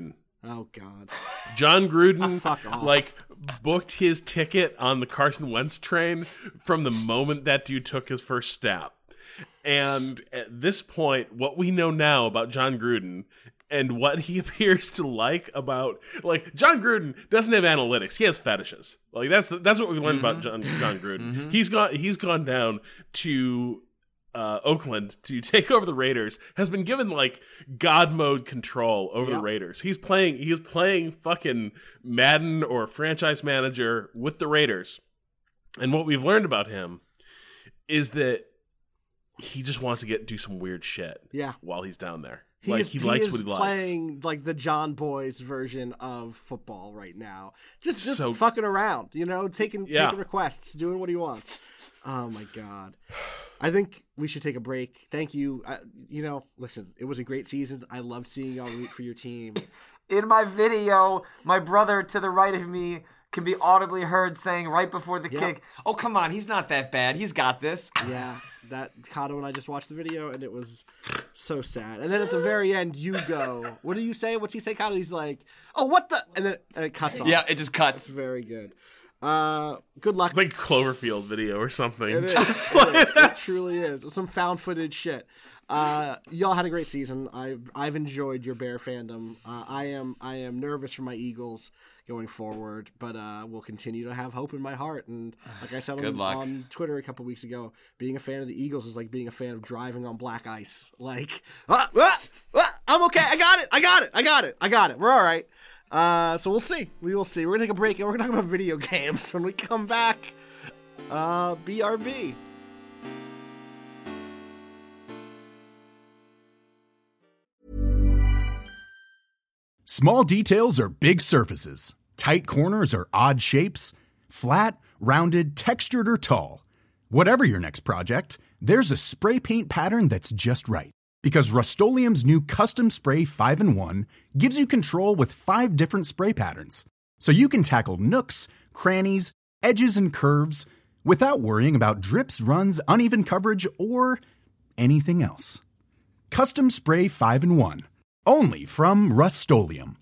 Oh God. John Gruden Fuck off. like booked his ticket on the Carson Wentz train from the moment that dude took his first step. And at this point, what we know now about John Gruden and what he appears to like about, like, John Gruden doesn't have analytics. He has fetishes. Like, that's what we learned about John Gruden. He's gone down to Oakland to take over the Raiders, has been given like God mode control over the Raiders. He is playing fucking Madden or franchise manager with the Raiders. And what we've learned about him is that he just wants to do some weird shit while he's down there. He likes what he likes. Playing like the John Boys version of football right now. Just fucking around, taking requests, doing what he wants. Oh my God. I think we should take a break. Thank you. Listen, it was a great season. I loved seeing y'all root for your team. In my video, my brother to the right of me can be audibly heard saying right before the kick, "Oh, come on, he's not that bad. He's got this." Yeah, that Kato and I just watched the video, and it was so sad. And then at the very end, you go, what do you say? What's he say, Kato? He's like, "Oh, what the?" And then it cuts off. Yeah, it just cuts. Very good. Good luck. It's like Cloverfield video or something. It truly is. Some found footage shit. Y'all had a great season. I've enjoyed your Bear fandom. I am nervous for my Eagles going forward, but we'll continue to have hope in my heart. And like I said on Twitter a couple weeks ago, being a fan of the Eagles is like being a fan of driving on black ice. Like, I'm okay. I got it. We're all right. So we'll see. We will see. We're gonna take a break and we're gonna talk about video games when we come back. BRB. Small details are big surfaces. Tight corners are odd shapes. Flat, rounded, textured, or tall. Whatever your next project, there's a spray paint pattern that's just right. Because Rust-Oleum's new Custom Spray 5-in-1 gives you control with 5 different spray patterns. So you can tackle nooks, crannies, edges, and curves without worrying about drips, runs, uneven coverage, or anything else. Custom Spray 5-in-1. Only from Rust-Oleum.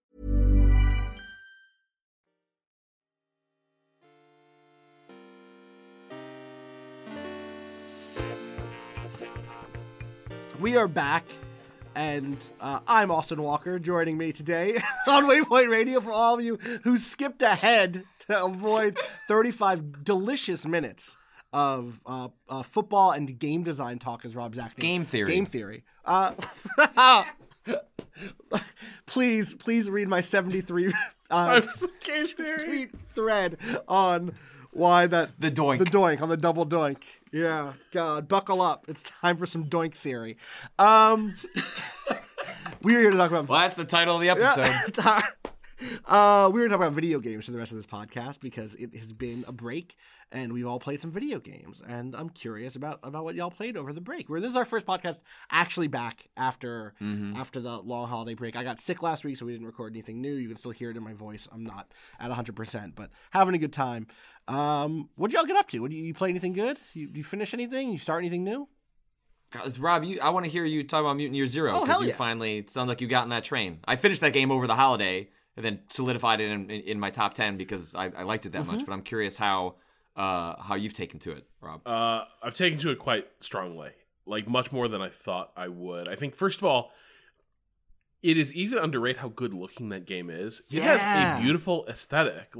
We are back, and I'm Austin Walker. Joining me today on Waypoint Radio for all of you who skipped ahead to avoid 35 delicious minutes of football and game design talk, as Rob Zachney. Game theory. Please read my 73 tweet thread on why that the doink on the double doink. Yeah, God, buckle up. It's time for some doink theory. We are here to talk about. Well, that's the title of the episode. We're going to talk about video games for the rest of this podcast because it has been a break and we've all played some video games. And I'm curious about what y'all played over the break. This is our first podcast actually back after the long holiday break. I got sick last week, so we didn't record anything new. You can still hear it in my voice. I'm not at 100%, but having a good time. What did y'all get up to? You play anything good? You finish anything? You start anything new? Rob, I want to hear you talk about Mutant Year Zero because you finally, it sounds like you got in that train. I finished that game over the holiday and then solidified it in my top 10 because I liked it that much. But I'm curious how you've taken to it, Rob. I've taken to it quite strongly, like much more than I thought I would. I think, first of all, it is easy to underrate how good looking that game is. It has a beautiful aesthetic.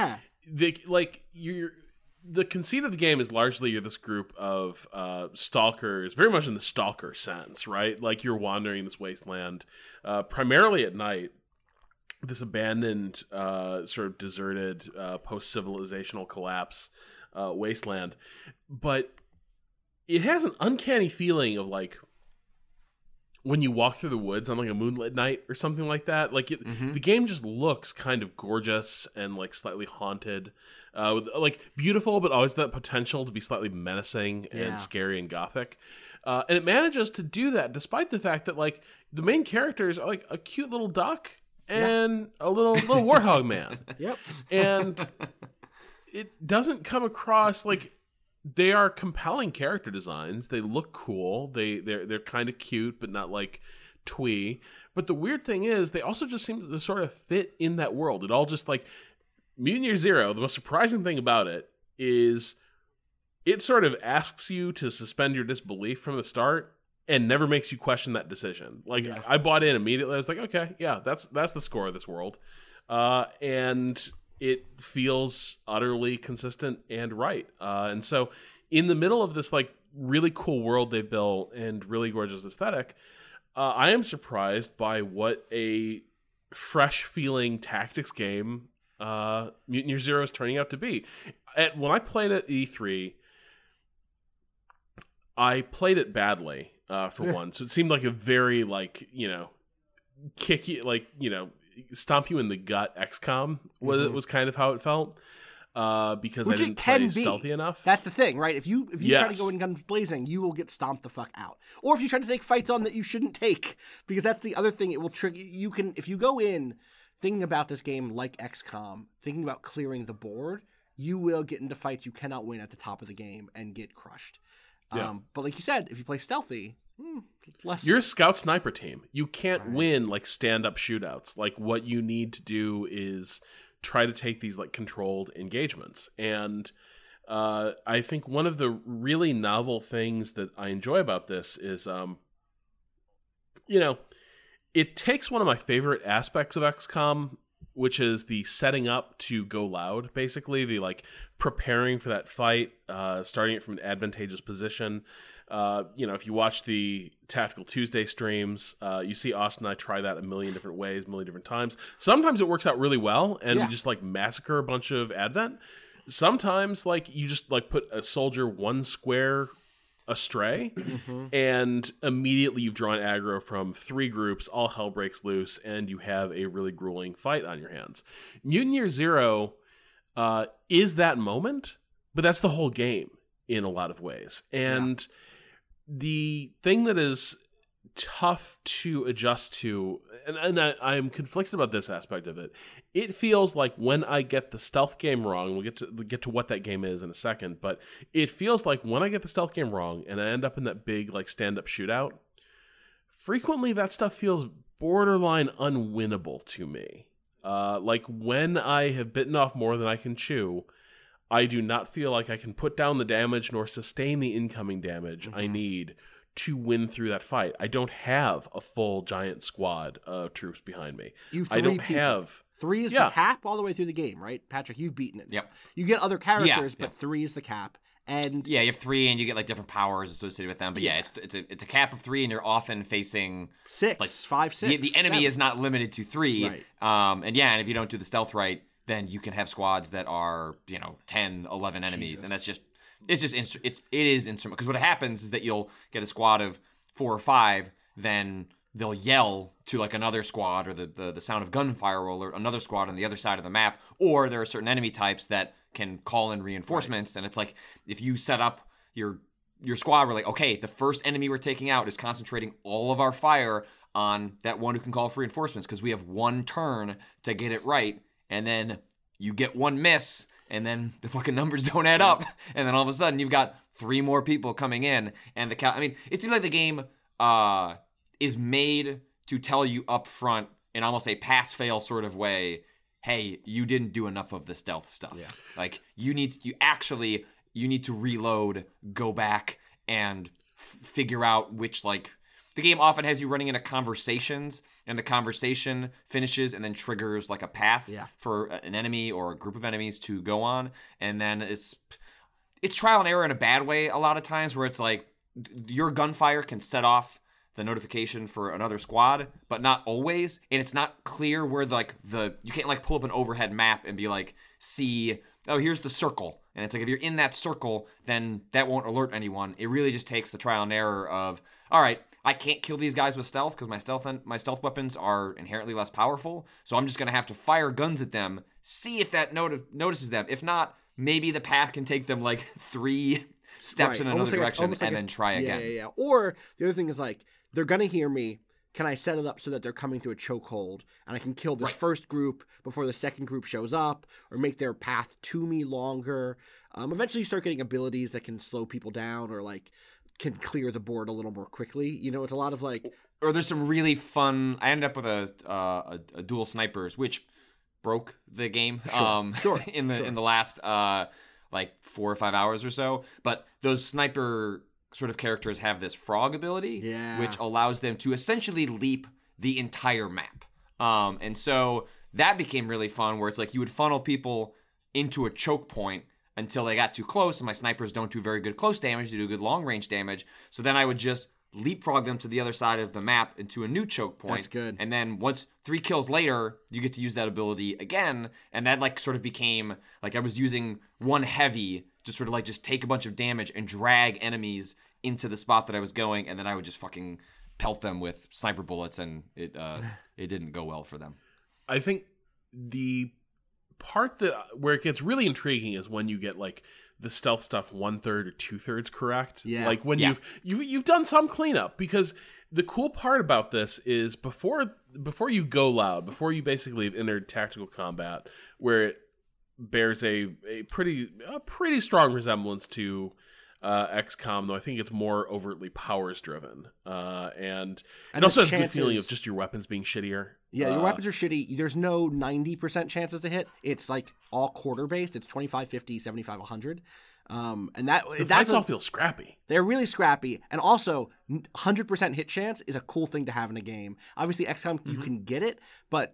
The conceit of the game is largely you're this group of stalkers, very much in the stalker sense, right? Like you're wandering this wasteland, primarily at night, this abandoned, sort of deserted, post-civilizational collapse wasteland. But it has an uncanny feeling of like when you walk through the woods on like a moonlit night or something like that. Like the game just looks kind of gorgeous and like slightly haunted. Like beautiful, but always that potential to be slightly menacing and scary and gothic. And it manages to do that despite the fact that like the main characters are like a cute little duck and a little warthog man. Yep. And it doesn't come across like they are compelling character designs. They look cool. They're kind of cute, but not like twee. But the weird thing is, they also just seem to sort of fit in that world. It all just like Mutant Year Zero. The most surprising thing about it is it sort of asks you to suspend your disbelief from the start and never makes you question that decision. Like I bought in immediately. I was like, okay, yeah, that's the score of this world, and it feels utterly consistent and right. And so, in the middle of this like really cool world they built and really gorgeous aesthetic, I am surprised by what a fresh feeling tactics game Mutant Year Zero is turning out to be. When I played at E3, I played it badly for one, so it seemed like a very kick you, stomp you in the gut XCOM was kind of how it felt. Because Which I didn't play stealthy enough. That's the thing, right? If you try to go in guns blazing, you will get stomped the fuck out. Or if you try to take fights on that you shouldn't take, because that's the other thing. It will trigger you. If you go in thinking about this game like XCOM, thinking about clearing the board, you will get into fights you cannot win at the top of the game and get crushed. Yeah. But like you said, if you play stealthy, less. You're a scout sniper team. You can't win like stand-up shootouts. Like what you need to do is try to take these like controlled engagements. And I think one of the really novel things that I enjoy about this is, it takes one of my favorite aspects of XCOM, which is the setting up to go loud, basically the like preparing for that fight, starting it from an advantageous position. If you watch the Tactical Tuesday streams, you see Austin and I try that a million different ways, a million different times. Sometimes it works out really well, and we just like massacre a bunch of Advent. Sometimes like you just like put a soldier one square astray, and immediately you've drawn aggro from 3 groups, all hell breaks loose, and you have a really grueling fight on your hands. Mutant Year Zero is that moment, but that's the whole game in a lot of ways. And the thing that is tough to adjust to, and I'm conflicted about this aspect of it, it feels like when I get the stealth game wrong, we'll get to what that game is in a second, but it feels like when I get the stealth game wrong and I end up in that big like stand-up shootout, frequently that stuff feels borderline unwinnable to me. Like when I have bitten off more than I can chew, I do not feel like I can put down the damage nor sustain the incoming damage I need to win through that fight. I don't have a full giant squad of troops behind me. I don't have 3 is the cap all the way through the game, right? Patrick, you've beaten it. Yep. You get other characters, but 3 is the cap. And you have 3, and you get like different powers associated with them. But it's a cap of 3, and you're often facing 6, like 5, 6. The enemy 7. is not limited to 3. Right. And if you don't do the stealth right, then you can have squads that are 10, 11 enemies, and that's just it is instrumental. Because what happens is that you'll get a squad of 4 or 5, then they'll yell to like another squad, or the sound of gunfire will alert another squad on the other side of the map, or there are certain enemy types that can call in reinforcements, and it's like if you set up your squad, we're like, okay, the first enemy we're taking out is concentrating all of our fire on that one who can call for reinforcements, because we have 1 turn to get it right, and then you get 1 miss, and then the fucking numbers don't add up, and then all of a sudden you've got 3 more people coming in, and it seems like the game is made to tell you up front in almost a pass-fail sort of way, hey, you didn't do enough of the stealth stuff. Yeah. Like, you need to reload, go back, and figure out which, like, the game often has you running into conversations, and the conversation finishes and then triggers like a path for an enemy or a group of enemies to go on. And then it's trial and error in a bad way a lot of times, where it's like your gunfire can set off the notification for another squad, but not always. And it's not clear where you can't like pull up an overhead map and be like, see, oh, here's the circle. And it's like, if you're in that circle, then that won't alert anyone. It really just takes the trial and error of, all right, I can't kill these guys with stealth because my stealth weapons are inherently less powerful. So I'm just going to have to fire guns at them, see if that notices them. If not, maybe the path can take them like 3 steps in another direction and then try again. Yeah. Or the other thing is like, they're going to hear me. Can I set it up so that they're coming to a chokehold and I can kill this first group before the second group shows up, or make their path to me longer? Eventually you start getting abilities that can slow people down, or like can clear the board a little more quickly. You know, it's a lot of like. Or there's some really fun. I ended up with a dual snipers, which broke the game. Sure. In the last like 4 or 5 hours or so. But those sniper sort of characters have this frog ability, which allows them to essentially leap the entire map. And so that became really fun, where it's like you would funnel people into a choke point until they got too close, and my snipers don't do very good close damage, they do good long range damage. So then I would just leapfrog them to the other side of the map into a new choke point. That's good. And then once 3 kills later, you get to use that ability again, and that like sort of became like I was using one heavy to sort of like just take a bunch of damage and drag enemies into the spot that I was going, and then I would just fucking pelt them with sniper bullets, and it didn't go well for them. I think the part where it gets really intriguing is when you get like the stealth stuff 1/3 or 2/3 correct. Yeah. Like when you've done some cleanup, because the cool part about this is before you go loud, before you basically have entered tactical combat, where it bears a pretty strong resemblance to XCOM, though I think it's more overtly powers driven, and it also has a good feeling of just your weapons being shittier. Yeah, your weapons are shitty. There's no 90% chances to hit. It's like all quarter based. It's 25, 50, 75, 100. And The fights all feel scrappy. They're really scrappy. And also, 100% hit chance is a cool thing to have in a game. Obviously, XCOM, you can get it, but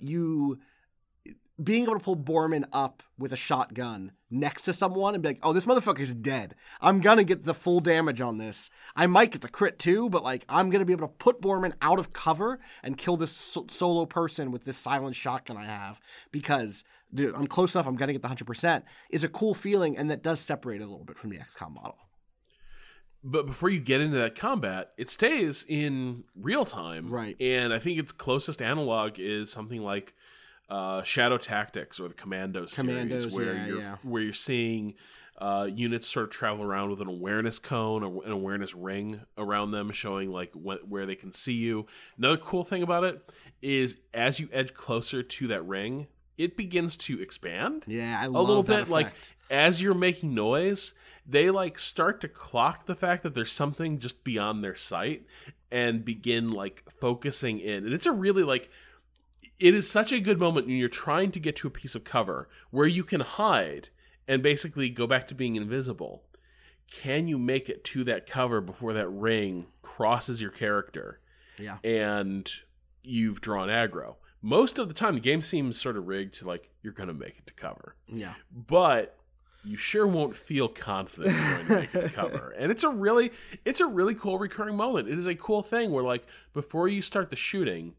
being able to pull Borman up with a shotgun next to someone and be like, oh, this motherfucker's dead. I'm going to get the full damage on this. I might get the crit too, but like I'm going to be able to put Borman out of cover and kill this solo person with this silent shotgun I have because I'm close enough, I'm going to get the 100%, is a cool feeling, and that does separate it a little bit from the XCOM model. But before you get into that combat, it stays in real time. Right. And I think its closest analog is something like Shadow Tactics or the Commandos series, where you're seeing units sort of travel around with an awareness cone or an awareness ring around them, showing like where they can see you. Another cool thing about it is as you edge closer to that ring, it begins to expand. Yeah, I love a little that bit. effect. Like as you're making noise, they like start to clock the fact that there's something just beyond their sight and begin like focusing in. And it's a really like. It is such a good moment when you're trying to get to a piece of cover where you can hide and basically go back to being invisible. Can you make it to that cover before that ring crosses your character? Yeah. And you've drawn aggro. Most of the time, the game seems sort of rigged to like, you're going to make it to cover. Yeah. But you sure won't feel confident you're going to make it to cover. And it's a really cool recurring moment. It is a cool thing where like, before you start the shooting,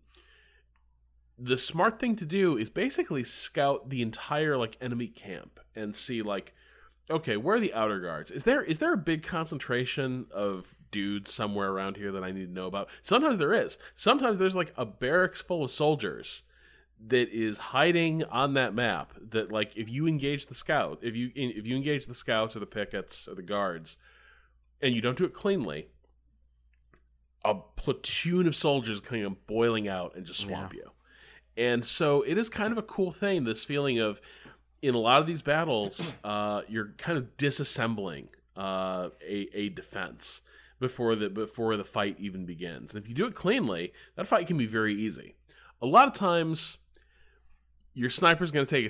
the smart thing to do is basically scout the entire like enemy camp and see like, okay, where are the outer guards? Is there a big concentration of dudes somewhere around here that I need to know about? Sometimes there is. Sometimes there's like a barracks full of soldiers that is hiding on that map that like if you engage the scout, if you engage the scouts or the pickets or the guards and you don't do it cleanly, a platoon of soldiers coming and boiling out and just swamp you. And so it is kind of a cool thing, this feeling of, in a lot of these battles, you're kind of disassembling a defense before the fight even begins. And if you do it cleanly, that fight can be very easy. A lot of times, your sniper's going to take a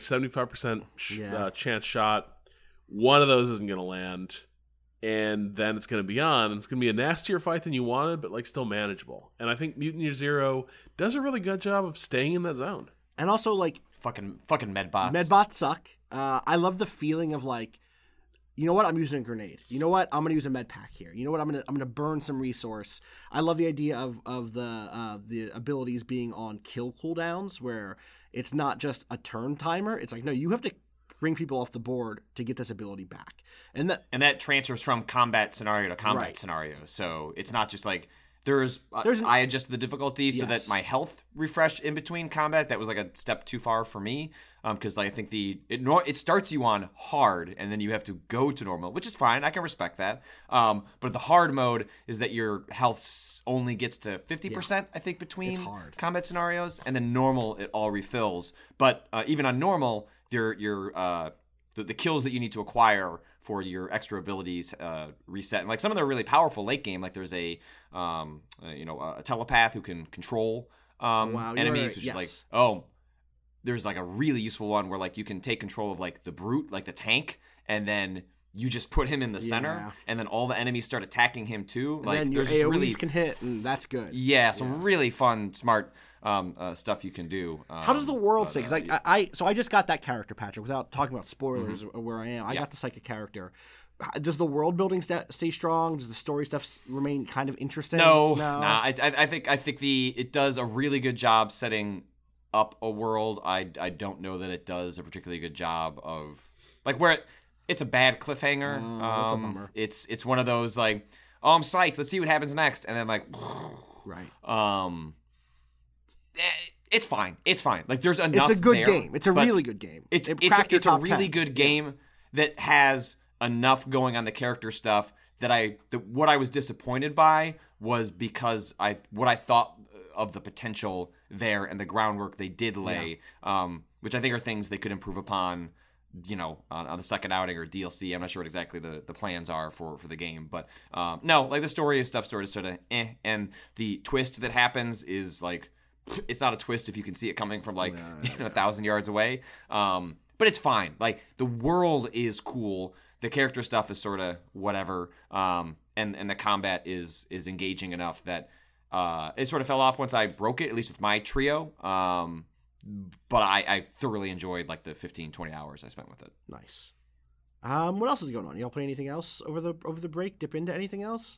75% chance shot. One of those isn't going to land. And then it's going to be on, and it's going to be a nastier fight than you wanted, but like still manageable. And I think Mutant Year Zero does a really good job of staying in that zone. And also, like Fucking medbots. Medbots suck. I love the feeling of like, you know what? I'm using a grenade. You know what? I'm gonna use a med pack here. You know what? I'm gonna burn some resource. I love the idea of the abilities being on kill cooldowns, where it's not just a turn timer. It's like, no, you have to bring people off the board to get this ability back. And that transfers from combat scenario to combat scenario. So it's not just like I adjusted the difficulty so that my health refreshed in between combat. That was like a step too far for me because I think it starts you on hard and then you have to go to normal, which is fine. I can respect that. But the hard mode is that your health only gets to 50%, I think, between combat scenarios, and then normal it all refills. But even on normal, the kills that you need to acquire for your extra abilities reset. And like some of them are really powerful late game. Like there's a telepath who can control enemies, which is like, there's like a really useful one where like you can take control of like the brute, like the tank, and then you just put him in the center, and then all the enemies start attacking him too. And like then your there's AoEs really can hit, and that's good. Yeah, some really fun, smart stuff you can do. How does the world say? Because I just got that character, Patrick. Without talking about spoilers of where I am, I got the psychic character. Does the world building stay strong? Does the story stuff remain kind of interesting? No. I think it does a really good job setting up a world. I don't know that it does a particularly good job of like where it's a bad cliffhanger. That's a bummer. It's one of those like, oh, I'm psyched. Let's see what happens next, and then like, right. It's fine. It's fine. Like there's enough. It's a good there, game. It's a really good game. It's a really good game that has enough going on the character stuff that what I was disappointed by was because what I thought of the potential there and the groundwork they did lay, which I think are things they could improve upon, on the second outing or DLC. I'm not sure what exactly the plans are for the game, but no, like the story is stuff sort of and the twist that happens is like, it's not a twist if you can see it coming from like 1,000 yards away, but it's fine. Like the world is cool. The character stuff is sort of whatever, and the combat is engaging enough that it sort of fell off once I broke it, at least with my trio. But I thoroughly enjoyed like the 15-20 hours I spent with it. Nice. What else is going on? Y'all play anything else over the break? Dip into anything else?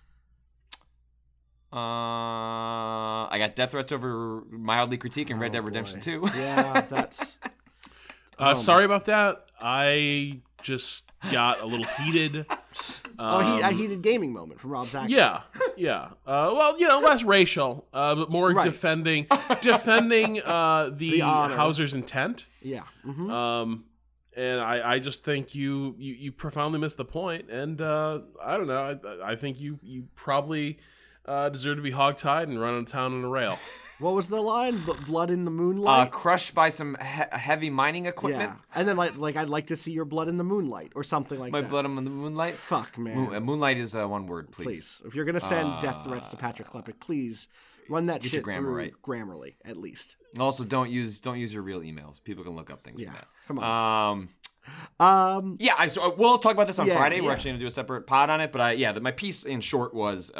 I got death threats over mildly critique and Red Dead Redemption 2. Yeah, that's. Sorry about that. I just got a little heated. A heated gaming moment from Rob Zach. Yeah. Well, less racial, but more defending the Hauser's intent. Yeah. Mm-hmm. And I just think you profoundly missed the point. And I don't know. I think you probably deserve to be hogtied and run out of town on a rail. What was the line? Blood in the moonlight? Crushed by some heavy mining equipment. Yeah. And then like I'd like to see your blood in the moonlight or something like that. My blood in the moonlight? Fuck, man. Moonlight is one word, please. Please. If you're going to send death threats to Patrick Klepek, please run that shit through Grammarly, at least. Also, don't use your real emails. People can look up things like that. Come on. So we'll talk about this on Friday. We're actually going to do a separate pod on it. But my piece in short was...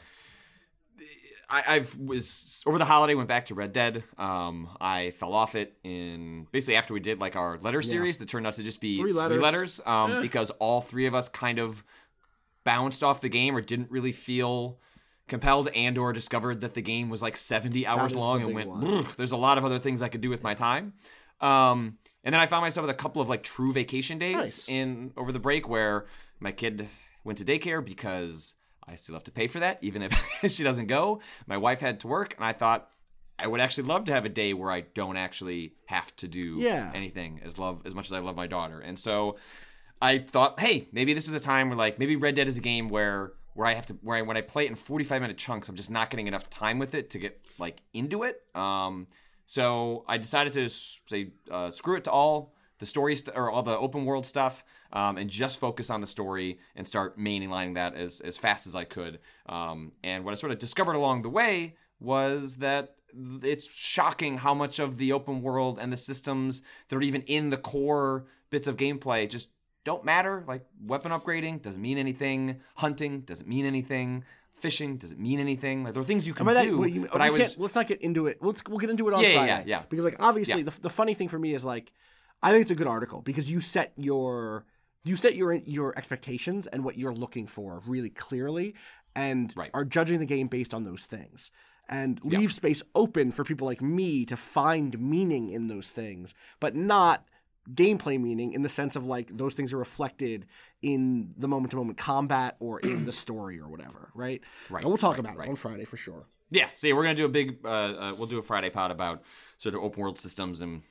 I was over the holiday, went back to Red Dead. I fell off it in basically after we did like our letter series that turned out to just be three letters because all three of us kind of bounced off the game or didn't really feel compelled and or discovered that the game was like 70 hours long and went, there's a lot of other things I could do with my time. And then I found myself with a couple of like true vacation days over the break where my kid went to daycare because I still have to pay for that, even if she doesn't go. My wife had to work, and I thought I would actually love to have a day where I don't actually have to do anything as much as I love my daughter. And so I thought, hey, maybe this is a time where like maybe Red Dead is a game where when I play it in 45-minute chunks, I'm just not getting enough time with it to get like into it. So I decided to say screw it to all the stories or all the open world stuff. And just focus on the story and start mainlining that as fast as I could. And what I sort of discovered along the way was that it's shocking how much of the open world and the systems that are even in the core bits of gameplay just don't matter. Like weapon upgrading doesn't mean anything. Hunting doesn't mean anything. Fishing doesn't mean anything. Like there are things you can do. Let's not get into it. We'll get into it on Friday. Yeah. Because like obviously the funny thing for me is like I think it's a good article because you set your expectations and what you're looking for really clearly and are judging the game based on those things and leave space open for people like me to find meaning in those things, but not gameplay meaning in the sense of like those things are reflected in the moment-to-moment combat or in the story or whatever, right? And we'll talk about it on Friday for sure. Yeah, see, we're going to do a big, we'll do a Friday pod about sort of open world systems and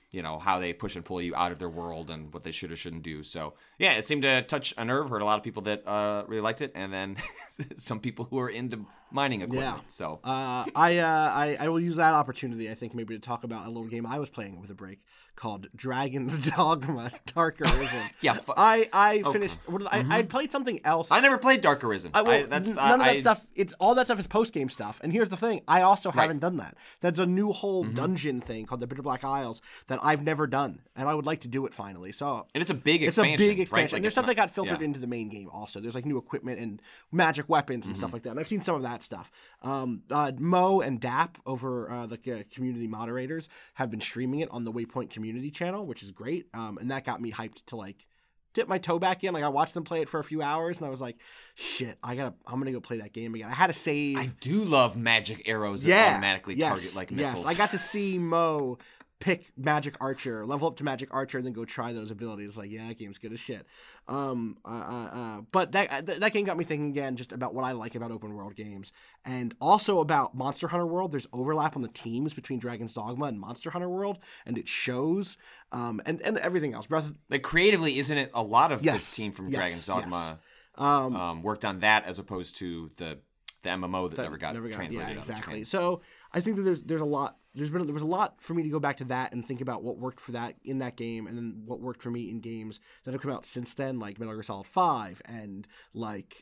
how they push and pull you out of their world and what they should or shouldn't do. So yeah, it seemed to touch a nerve. Heard a lot of people that really liked it, and then some people who are into mining equipment. Yeah. So I will use that opportunity, I think, maybe to talk about a little game I was playing over the break called Dragon's Dogma: Dark Arisen. Yeah, I finished. I played something else. I never played Dark Arisen. None of that stuff. It's all that stuff is post game stuff. And here's the thing: I also haven't done that. That's a new whole dungeon thing called the Bitter Black Isles that I've never done, and I would like to do it finally. So and it's a big expansion. It's a big expansion. Right? Like there's stuff that got filtered into the main game. Also, there's like new equipment and magic weapons and stuff like that. And I've seen some of that stuff. Mo and Dap over the community moderators have been streaming it on the Waypoint community channel, which is great. And that got me hyped to like dip my toe back in. Like I watched them play it for a few hours and I was like, shit, I'm gonna go play that game again. I had to save. I do love magic arrows that automatically target like missiles. Yes, I got to see Mo pick Magic Archer, level up to Magic Archer, and then go try those abilities. Like, yeah, that game's good as shit. But that game got me thinking again just about what I like about open world games, and also about Monster Hunter World. There's overlap on the teams between Dragon's Dogma and Monster Hunter World, and it shows. And everything else. Like creatively, isn't it a lot of this team from Dragon's Dogma worked on that as opposed to the MMO that never got translated? Yeah, exactly. So I think that there was a lot for me to go back to that and think about what worked for that in that game, and then what worked for me in games that have come out since then, like Metal Gear Solid 5 and like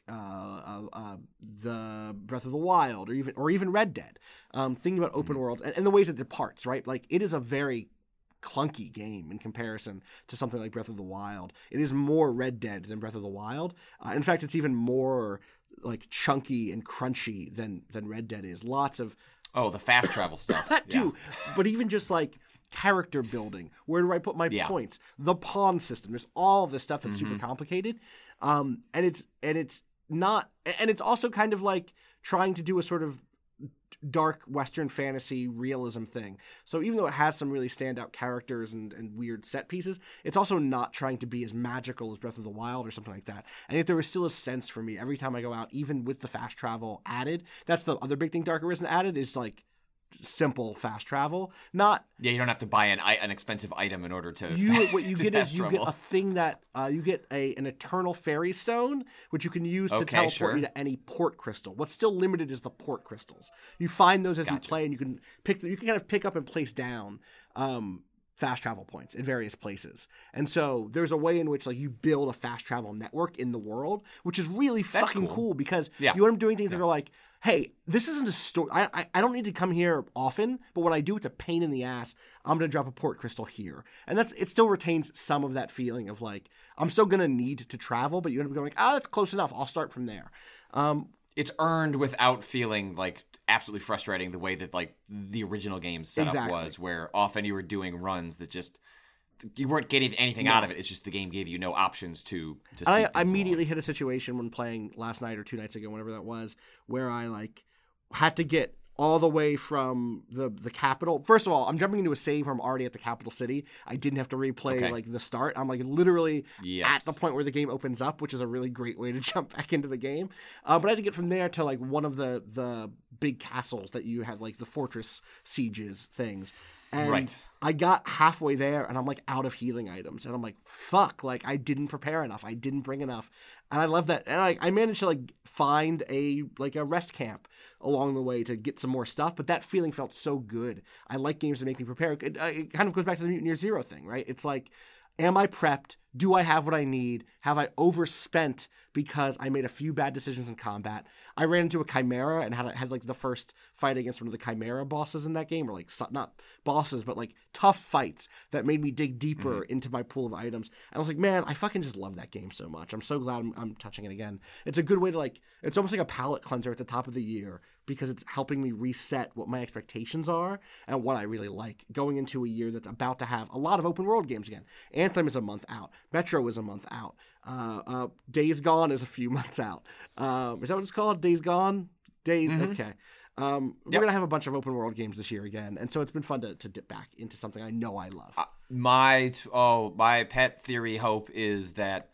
the Breath of the Wild, or even Red Dead. Thinking about open worlds and the ways it departs, right? Like it is a very clunky game in comparison to something like Breath of the Wild. It is more Red Dead than Breath of the Wild. In fact, it's even more like chunky and crunchy than Red Dead is. Lots of the fast travel stuff. That too. But even just like character building. Where do I put my points? The pawn system. There's all of this stuff that's super complicated. And it's not, and it's also kind of like trying to do a sort of dark Western fantasy realism thing. So even though it has some really standout characters and weird set pieces, it's also not trying to be as magical as Breath of the Wild or something like that. And yet there was still a sense for me every time I go out, even with the fast travel added. That's the other big thing Dark Arisen added, is like simple fast travel. Not you don't have to buy an expensive item in order to what you get is you get a thing that you get an eternal fairy stone, which you can use to teleport you to any port crystal. What's still limited is the port crystals. You find those as you play, and you can kind of pick up and place down fast travel points in various places. And so there's a way in which like you build a fast travel network in the world, which is really fucking cool because you end up doing things that are like, hey, this isn't a story. I don't need to come here often, but when I do, it's a pain in the ass. I'm going to drop a port crystal here. And it still retains some of that feeling of like, I'm still going to need to travel, but you end up going, that's close enough. I'll start from there. It's earned without feeling like absolutely frustrating the way that like the original game's setup was, where often you were doing runs that just you weren't getting anything out of it. It's just the game gave you no options to speed I immediately hit a situation when playing last night or 2 nights ago, whenever that was, where I like had to get all the way from the capital. First of all, I'm jumping into a save where I'm already at the capital city. I didn't have to replay like the start. I'm like literally at the point where the game opens up, which is a really great way to jump back into the game. But I had to get from there to like one of the big castles that you have, like the fortress sieges things. And I got halfway there and I'm like out of healing items. And I'm like, fuck, like I didn't prepare enough. I didn't bring enough. And I love that. And I managed to like find a rest camp along the way to get some more stuff. But that feeling felt so good. I like games that make me prepare. It kind of goes back to the Mutineer Zero thing, right? It's like, am I prepped? Do I have what I need? Have I overspent because I made a few bad decisions in combat? I ran into a Chimera and had like the first fight against one of the Chimera bosses in that game, or like not bosses, but like tough fights that made me dig deeper into my pool of items. And I was like, man, I fucking just love that game so much. I'm so glad I'm touching it again. It's a good way to like, it's almost like a palate cleanser at the top of the year, because it's helping me reset what my expectations are and what I really like going into a year that's about to have a lot of open world games again. Anthem is a month out. Metro is a month out. Days Gone is a few months out. Is that what it's called? Days Gone? Okay. We're going to have a bunch of open world games this year again. And so it's been fun to dip back into something I know I love. My pet theory hope is that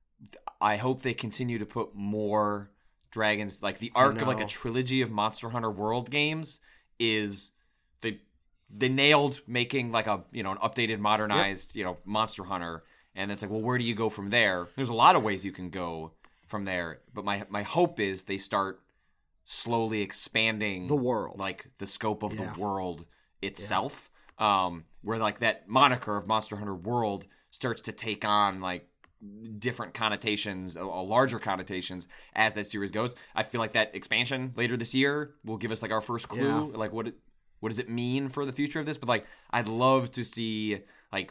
I hope they continue to put more dragons, like the arc of like a trilogy of Monster Hunter World games is they nailed making like a an updated, modernized Monster Hunter, and it's like, well, where do you go from there? There's a lot of ways you can go from there, but my hope is they start slowly expanding the world, like the scope of the world itself, where like that moniker of Monster Hunter World starts to take on like different connotations, larger connotations as that series goes. I feel like that expansion later this year will give us like our first clue, like what does it mean for the future of this? But like, I'd love to see like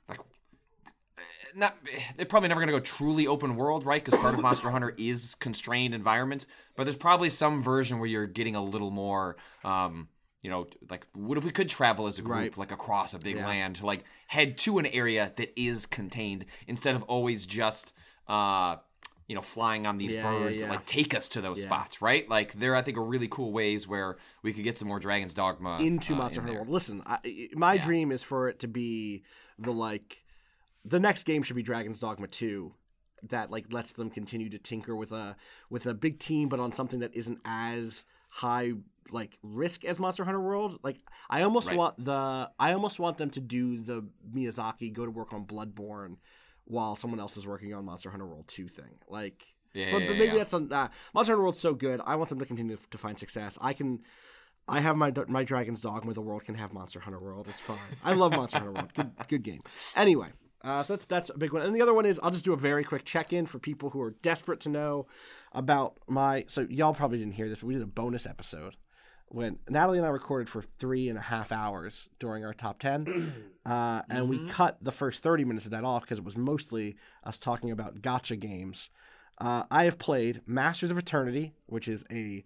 not, they're probably never going to go truly open world, right? Because part of Monster Hunter is constrained environments, but there's probably some version where you're getting a little more, like what if we could travel as a group, like across a big land to like head to an area that is contained instead of always just, flying on these birds that like take us to those spots, right? Like there, I think are really cool ways where we could get some more Dragon's Dogma into Monster Hunter World. Listen, my dream is for it to be the next game should be Dragon's Dogma 2, that like lets them continue to tinker with a big team, but on something that isn't as high like risk as Monster Hunter World. Like I almost want them to do the Miyazaki go to work on Bloodborne while someone else is working on Monster Hunter World 2 thing. Like, but maybe that's Monster Hunter World's so good. I want them to continue to find success. I have my Dragon's Dogma. The world can have Monster Hunter World. It's fine. I love Monster Hunter World. Good game. Anyway. So that's a big one. And the other one is I'll just do a very quick check-in for people who are desperate to know about so y'all probably didn't hear this, but we did a bonus episode when Natalie and I recorded for 3.5 hours during our top 10. And we cut the first 30 minutes of that off because it was mostly us talking about gacha games. I have played Masters of Eternity, which is a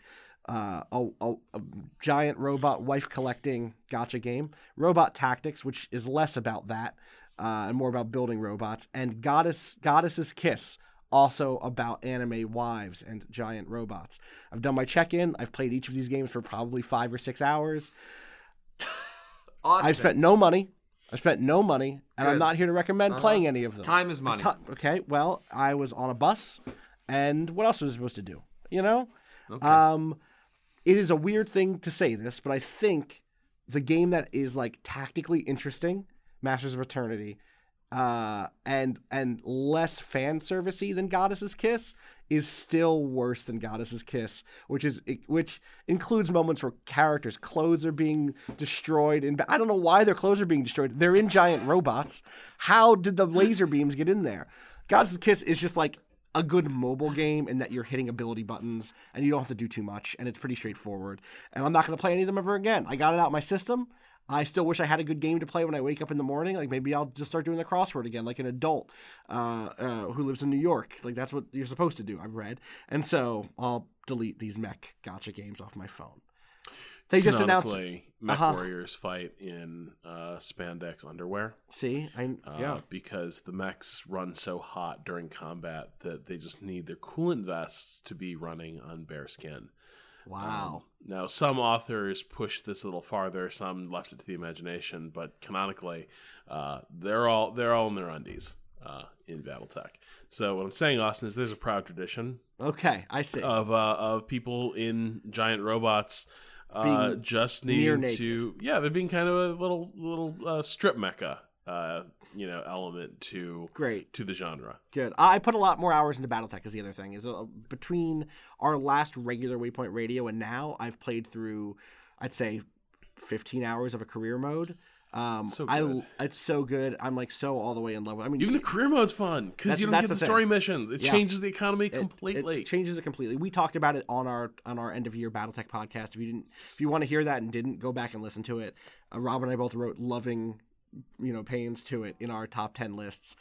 giant robot wife collecting gacha game. Robot Tactics, which is less about that. And more about building robots, and Goddess's Kiss, also about anime wives and giant robots. I've done my check-in. I've played each of these games for probably 5 or 6 hours. Awesome. I've spent no money, and I'm not here to recommend playing any of them. Time is money. Okay, well, I was on a bus, and what else was I supposed to do? Okay. It is a weird thing to say this, but I think the game that is like tactically interesting, Masters of Eternity, and less fan servicey than Goddess's Kiss, is still worse than Goddess's Kiss, which includes moments where characters' clothes are being destroyed, and I don't know why their clothes are being destroyed. They're in giant robots. How did the laser beams get in there? Goddess's Kiss is just like a good mobile game in that you're hitting ability buttons and you don't have to do too much, and it's pretty straightforward. And I'm not going to play any of them ever again. I got it out of my system. I still wish I had a good game to play when I wake up in the morning. Like maybe I'll just start doing the crossword again, like an adult who lives in New York. Like that's what you're supposed to do, I've read. And so I'll delete these mech gacha games off my phone. They just announced Mech Warriors fight in spandex underwear. See, because the mechs run so hot during combat that they just need their coolant vests to be running on bare skin. Wow. Now, some authors pushed this a little farther. Some left it to the imagination. But canonically, they're all in their undies in BattleTech. So what I'm saying, Austin, is there's a proud tradition. Okay, I see. Of people in giant robots just needing to. Yeah, they're being kind of a little strip mecha. Element to the genre. Good. I put a lot more hours into BattleTech is the other thing. Is between our last regular Waypoint Radio and now, I've played through, I'd say, 15 hours of a career mode. It's so good. I'm like so all the way in love with it. I mean, even the career mode's fun because you don't get the story missions. It changes the economy completely. It changes it completely. We talked about it on our end of year BattleTech podcast. If you want to hear that and didn't, go back and listen to it. Rob and I both wrote loving pains to it in our top 10 lists.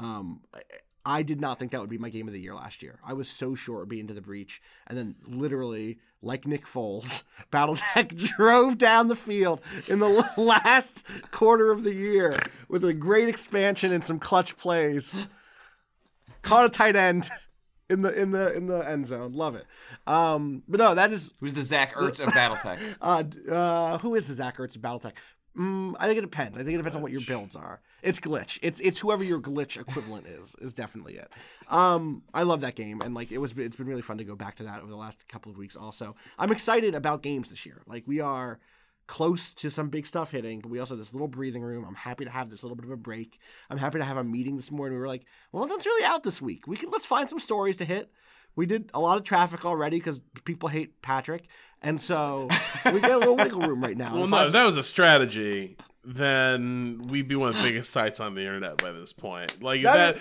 I did not think that would be my game of the year last year. I was so sure it would be Into the Breach. And then literally, like Nick Foles, BattleTech drove down the field in the last quarter of the year with a great expansion and some clutch plays. Caught a tight end in the end zone. Love it. But no, that is... Who's the Zach Ertz of BattleTech? Who is the Zach Ertz of BattleTech? I think it depends. I think it depends on what your builds are. It's Glitch. It's whoever your Glitch equivalent is definitely it. I love that game, and like it's been really fun to go back to that over the last couple of weeks. Also, I'm excited about games this year. Like we are close to some big stuff hitting, but we also have this little breathing room. I'm happy to have this little bit of a break. I'm happy to have a meeting this morning. We were like, well, nothing's really out this week. Let's find some stories to hit. We did a lot of traffic already because people hate Patrick, and so we got a little wiggle room right now. Well, no, if that was a strategy, then we'd be one of the biggest sites on the internet by this point. Like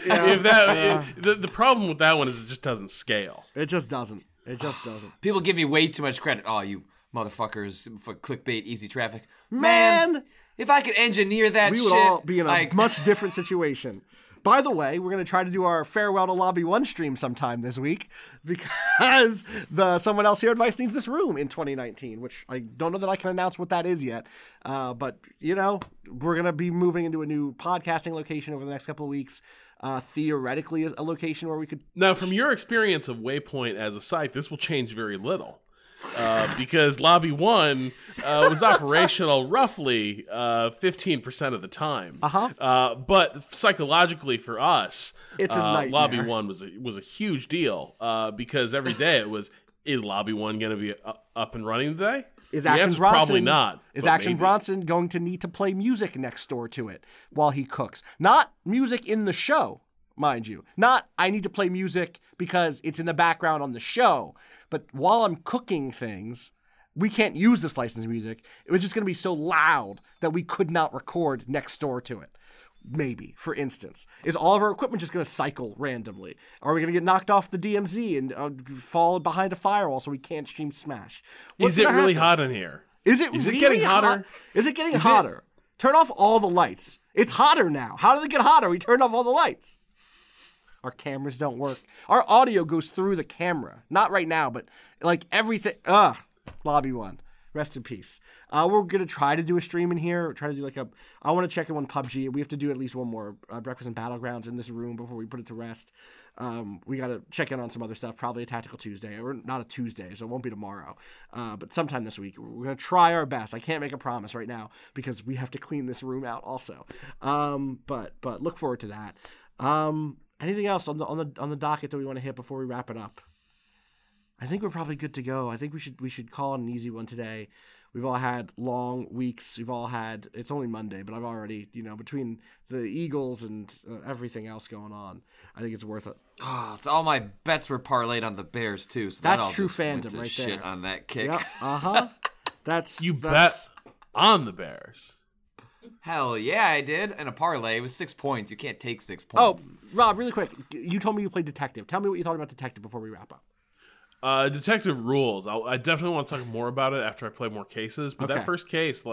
the problem with that one is it just doesn't scale. It just doesn't. It just doesn't. People give me way too much credit. Oh, you motherfuckers for clickbait, easy traffic. Man, if I could engineer that we shit, would all be in a much different situation. By the way, we're going to try to do our Farewell to Lobby 1 stream sometime this week because someone else here at Vice needs this room in 2019, which I don't know that I can announce what that is yet. But, we're going to be moving into a new podcasting location over the next couple of weeks. Theoretically, a location where we could... Now, from your experience of Waypoint as a site, this will change very little. Because Lobby 1 was operational roughly 15% of the time. But psychologically for us, it's a nightmare. Lobby 1 was a huge deal because every day it was, is Lobby 1 going to be up and running today? Is Action Bronson probably not? Is Action Bronson going to need to play music next door to it while he cooks? Not music in the show, mind you. Not I need to play music because it's in the background on the show. But while I'm cooking things, we can't use this licensed music. It was just going to be so loud that we could not record next door to it. Maybe, for instance. Is all of our equipment just going to cycle randomly? Are we going to get knocked off the DMZ and fall behind a firewall so we can't stream Smash? Is it really hot in here? Is it getting hotter? Is it getting hotter? Turn off all the lights. It's hotter now. How did it get hotter? We turned off all the lights. Our cameras don't work. Our audio goes through the camera. Not right now, but like everything. Lobby 1. Rest in peace. We're going to try to do a stream in here. Try to do I want to check in on PUBG. We have to do at least one more Breakfast and Battlegrounds in this room before we put it to rest. We got to check in on some other stuff. Probably a Tactical Tuesday. Or not a Tuesday, so it won't be tomorrow. But sometime this week. We're going to try our best. I can't make a promise right now because we have to clean this room out also. But look forward to that. Anything else on the docket that we want to hit before we wrap it up? I think we're probably good to go. I think we should call it an easy one today. We've all had long weeks. It's only Monday, but I've already, between the Eagles and everything else going on, I think it's worth it. Oh, all my bets were parlayed on the Bears too. So that's true fandom right shit there. On that kick. Yep. That's bet on the Bears. Hell yeah, I did. And a parlay. It was 6 points. You can't take 6 points. Oh, Rob, really quick. You told me you played Detective. Tell me what you thought about Detective before we wrap up. Detective rules. I definitely want to talk more about it after I play more cases. But that first case,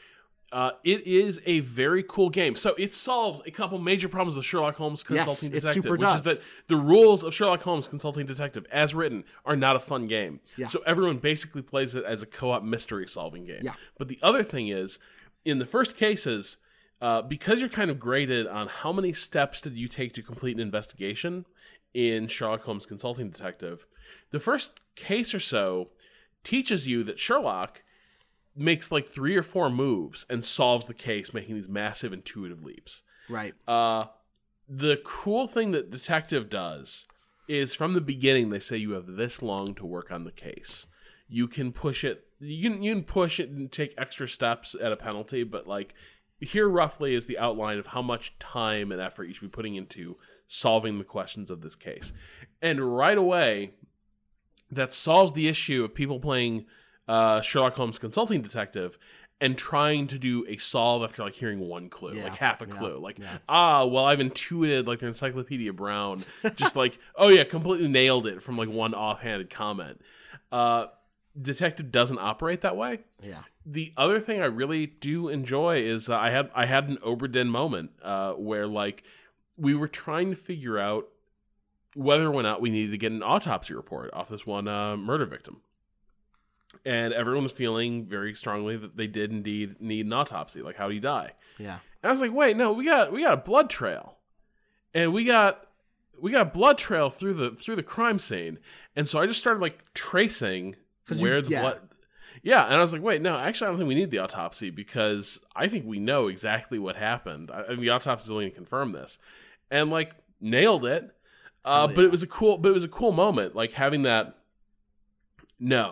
it is a very cool game. So it solves a couple major problems of Sherlock Holmes Consulting Detective, which is that the rules of Sherlock Holmes Consulting Detective, as written, are not a fun game. Yeah. So everyone basically plays it as a co-op mystery solving game. Yeah. But the other thing is, in the first cases, because you're kind of graded on how many steps did you take to complete an investigation in Sherlock Holmes Consulting Detective, the first case or so teaches you that Sherlock makes 3 or 4 moves and solves the case, making these massive intuitive leaps. Right. The cool thing that Detective does is from the beginning they say you have this long to work on the case. You can push it. You can push it and take extra steps at a penalty, but here roughly is the outline of how much time and effort you should be putting into solving the questions of this case. And right away, that solves the issue of people playing Sherlock Holmes Consulting Detective and trying to do a solve after hearing one clue, half a clue. I've intuited their Encyclopedia Brown. Just completely nailed it from one offhanded comment. Detective doesn't operate that way. Yeah. The other thing I really do enjoy is I had an Oberdin moment where we were trying to figure out whether or not we needed to get an autopsy report off this one murder victim. And everyone was feeling very strongly that they did indeed need an autopsy. How did he die? Yeah. And I was like, wait, no, we got a blood trail. And we got blood trail through the crime scene. And so I just started tracing where the blood. Yeah, and I was like, wait, no, actually I don't think we need the autopsy because I think we know exactly what happened. The autopsy is only going to confirm this. And nailed it. But it was a cool moment having that. No,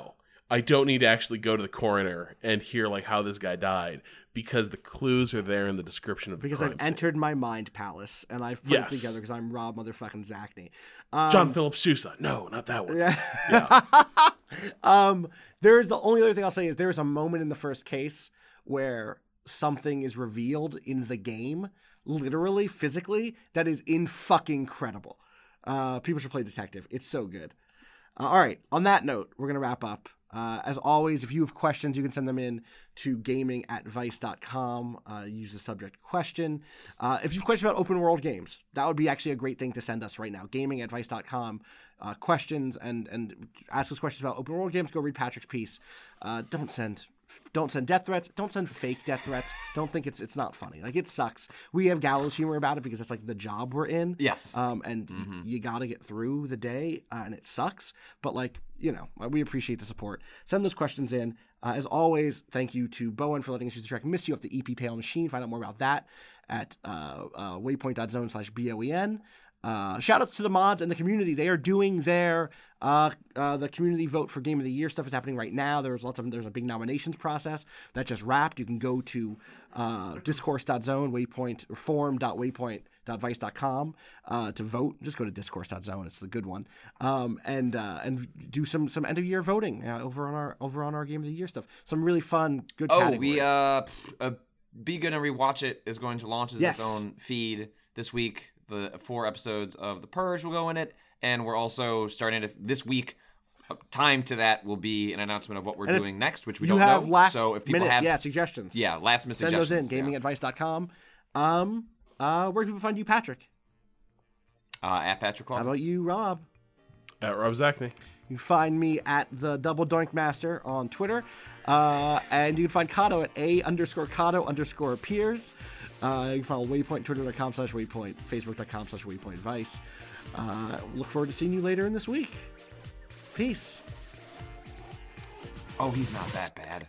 I don't need to actually go to the coroner and hear like how this guy died because the clues are there in the description of the because crime I've scene. entered my mind palace and I've put it together because I'm Rob motherfucking Zachney. John Philip Sousa. No, not that one. Yeah. There's the only other thing I'll say is there's a moment in the first case where something is revealed in the game, literally, physically, that is fucking incredible. People should play detective. It's so good. All right. On that note, we're gonna wrap up. As always, if you have questions, you can send them in to gaming@vice.com. Use the subject question. If you have questions about open world games, that would be actually a great thing to send us right now. Gaming@vice.com. Questions and ask us questions about open world games. Go read Patrick's piece. Don't send death threats. Don't send fake death threats. Don't think it's not funny. Like, it sucks. We have gallows humor about it because that's like the job we're in. Yes. And you got to get through the day, and it sucks. But like, we appreciate the support. Send those questions in. As always, thank you to Bowen for letting us use the track Miss You off the EP Pale Machine. Find out more about that at waypoint.zone/BOEN. Shout outs to the mods and the community. They are doing their the community vote for Game of the Year stuff is happening right now. There's a big nominations process that just wrapped. You can go to discourse.zone, waypoint, or forum.waypoint.vice.com to vote. Just go to discourse.zone. It's the good one. And do some end of year voting over on our Game of the Year stuff. Some really fun, good categories. Be Good and Rewatch It is going to launch as its own feed this week. The 4 episodes of The Purge will go in it, and we're also starting to this week. Time to that will be an announcement of what we're doing next, which we don't know. So if people have suggestions, last minute send suggestions, those in. Gaming@vice.com. Where do people find you, Patrick? At Patrick Club. How about you, Rob? At Rob Zachney. You find me at the Double Doink Master on Twitter, and you can find Kato at @Kato_Piers. You can follow Waypoint, twitter.com/Waypoint, facebook.com/WaypointVice. Look forward to seeing you later in this week. Peace. Oh, he's not that bad.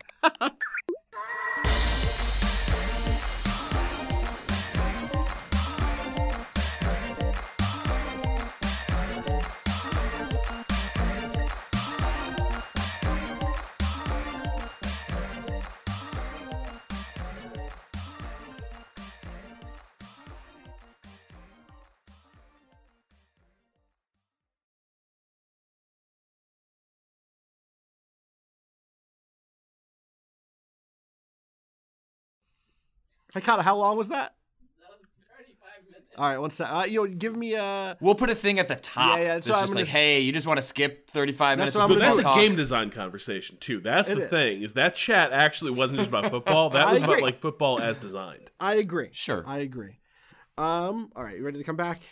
Hey, Kato, how long was that? That was 35 minutes. All right, one sec. Give me a... We'll put a thing at the top. Yeah, that's just like, hey, you just want to skip 35 minutes of But that's football a talk? game design conversation, too. That's the thing, is that chat actually wasn't just about football. That I was agree. about, like, football as designed. I agree. Sure. I agree. All right, you ready to come back?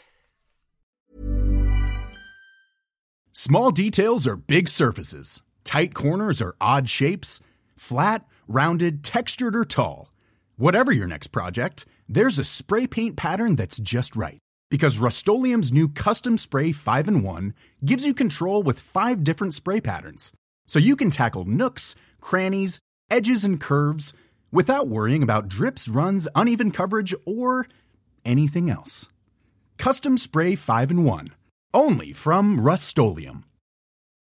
Small details are big surfaces. Tight corners are odd shapes. Flat, rounded, textured, or tall. Whatever your next project, there's a spray paint pattern that's just right. Because Rust-Oleum's new Custom Spray 5-in-1 gives you control with 5 different spray patterns. So you can tackle nooks, crannies, edges, and curves without worrying about drips, runs, uneven coverage, or anything else. Custom Spray 5-in-1. Only from Rust-Oleum.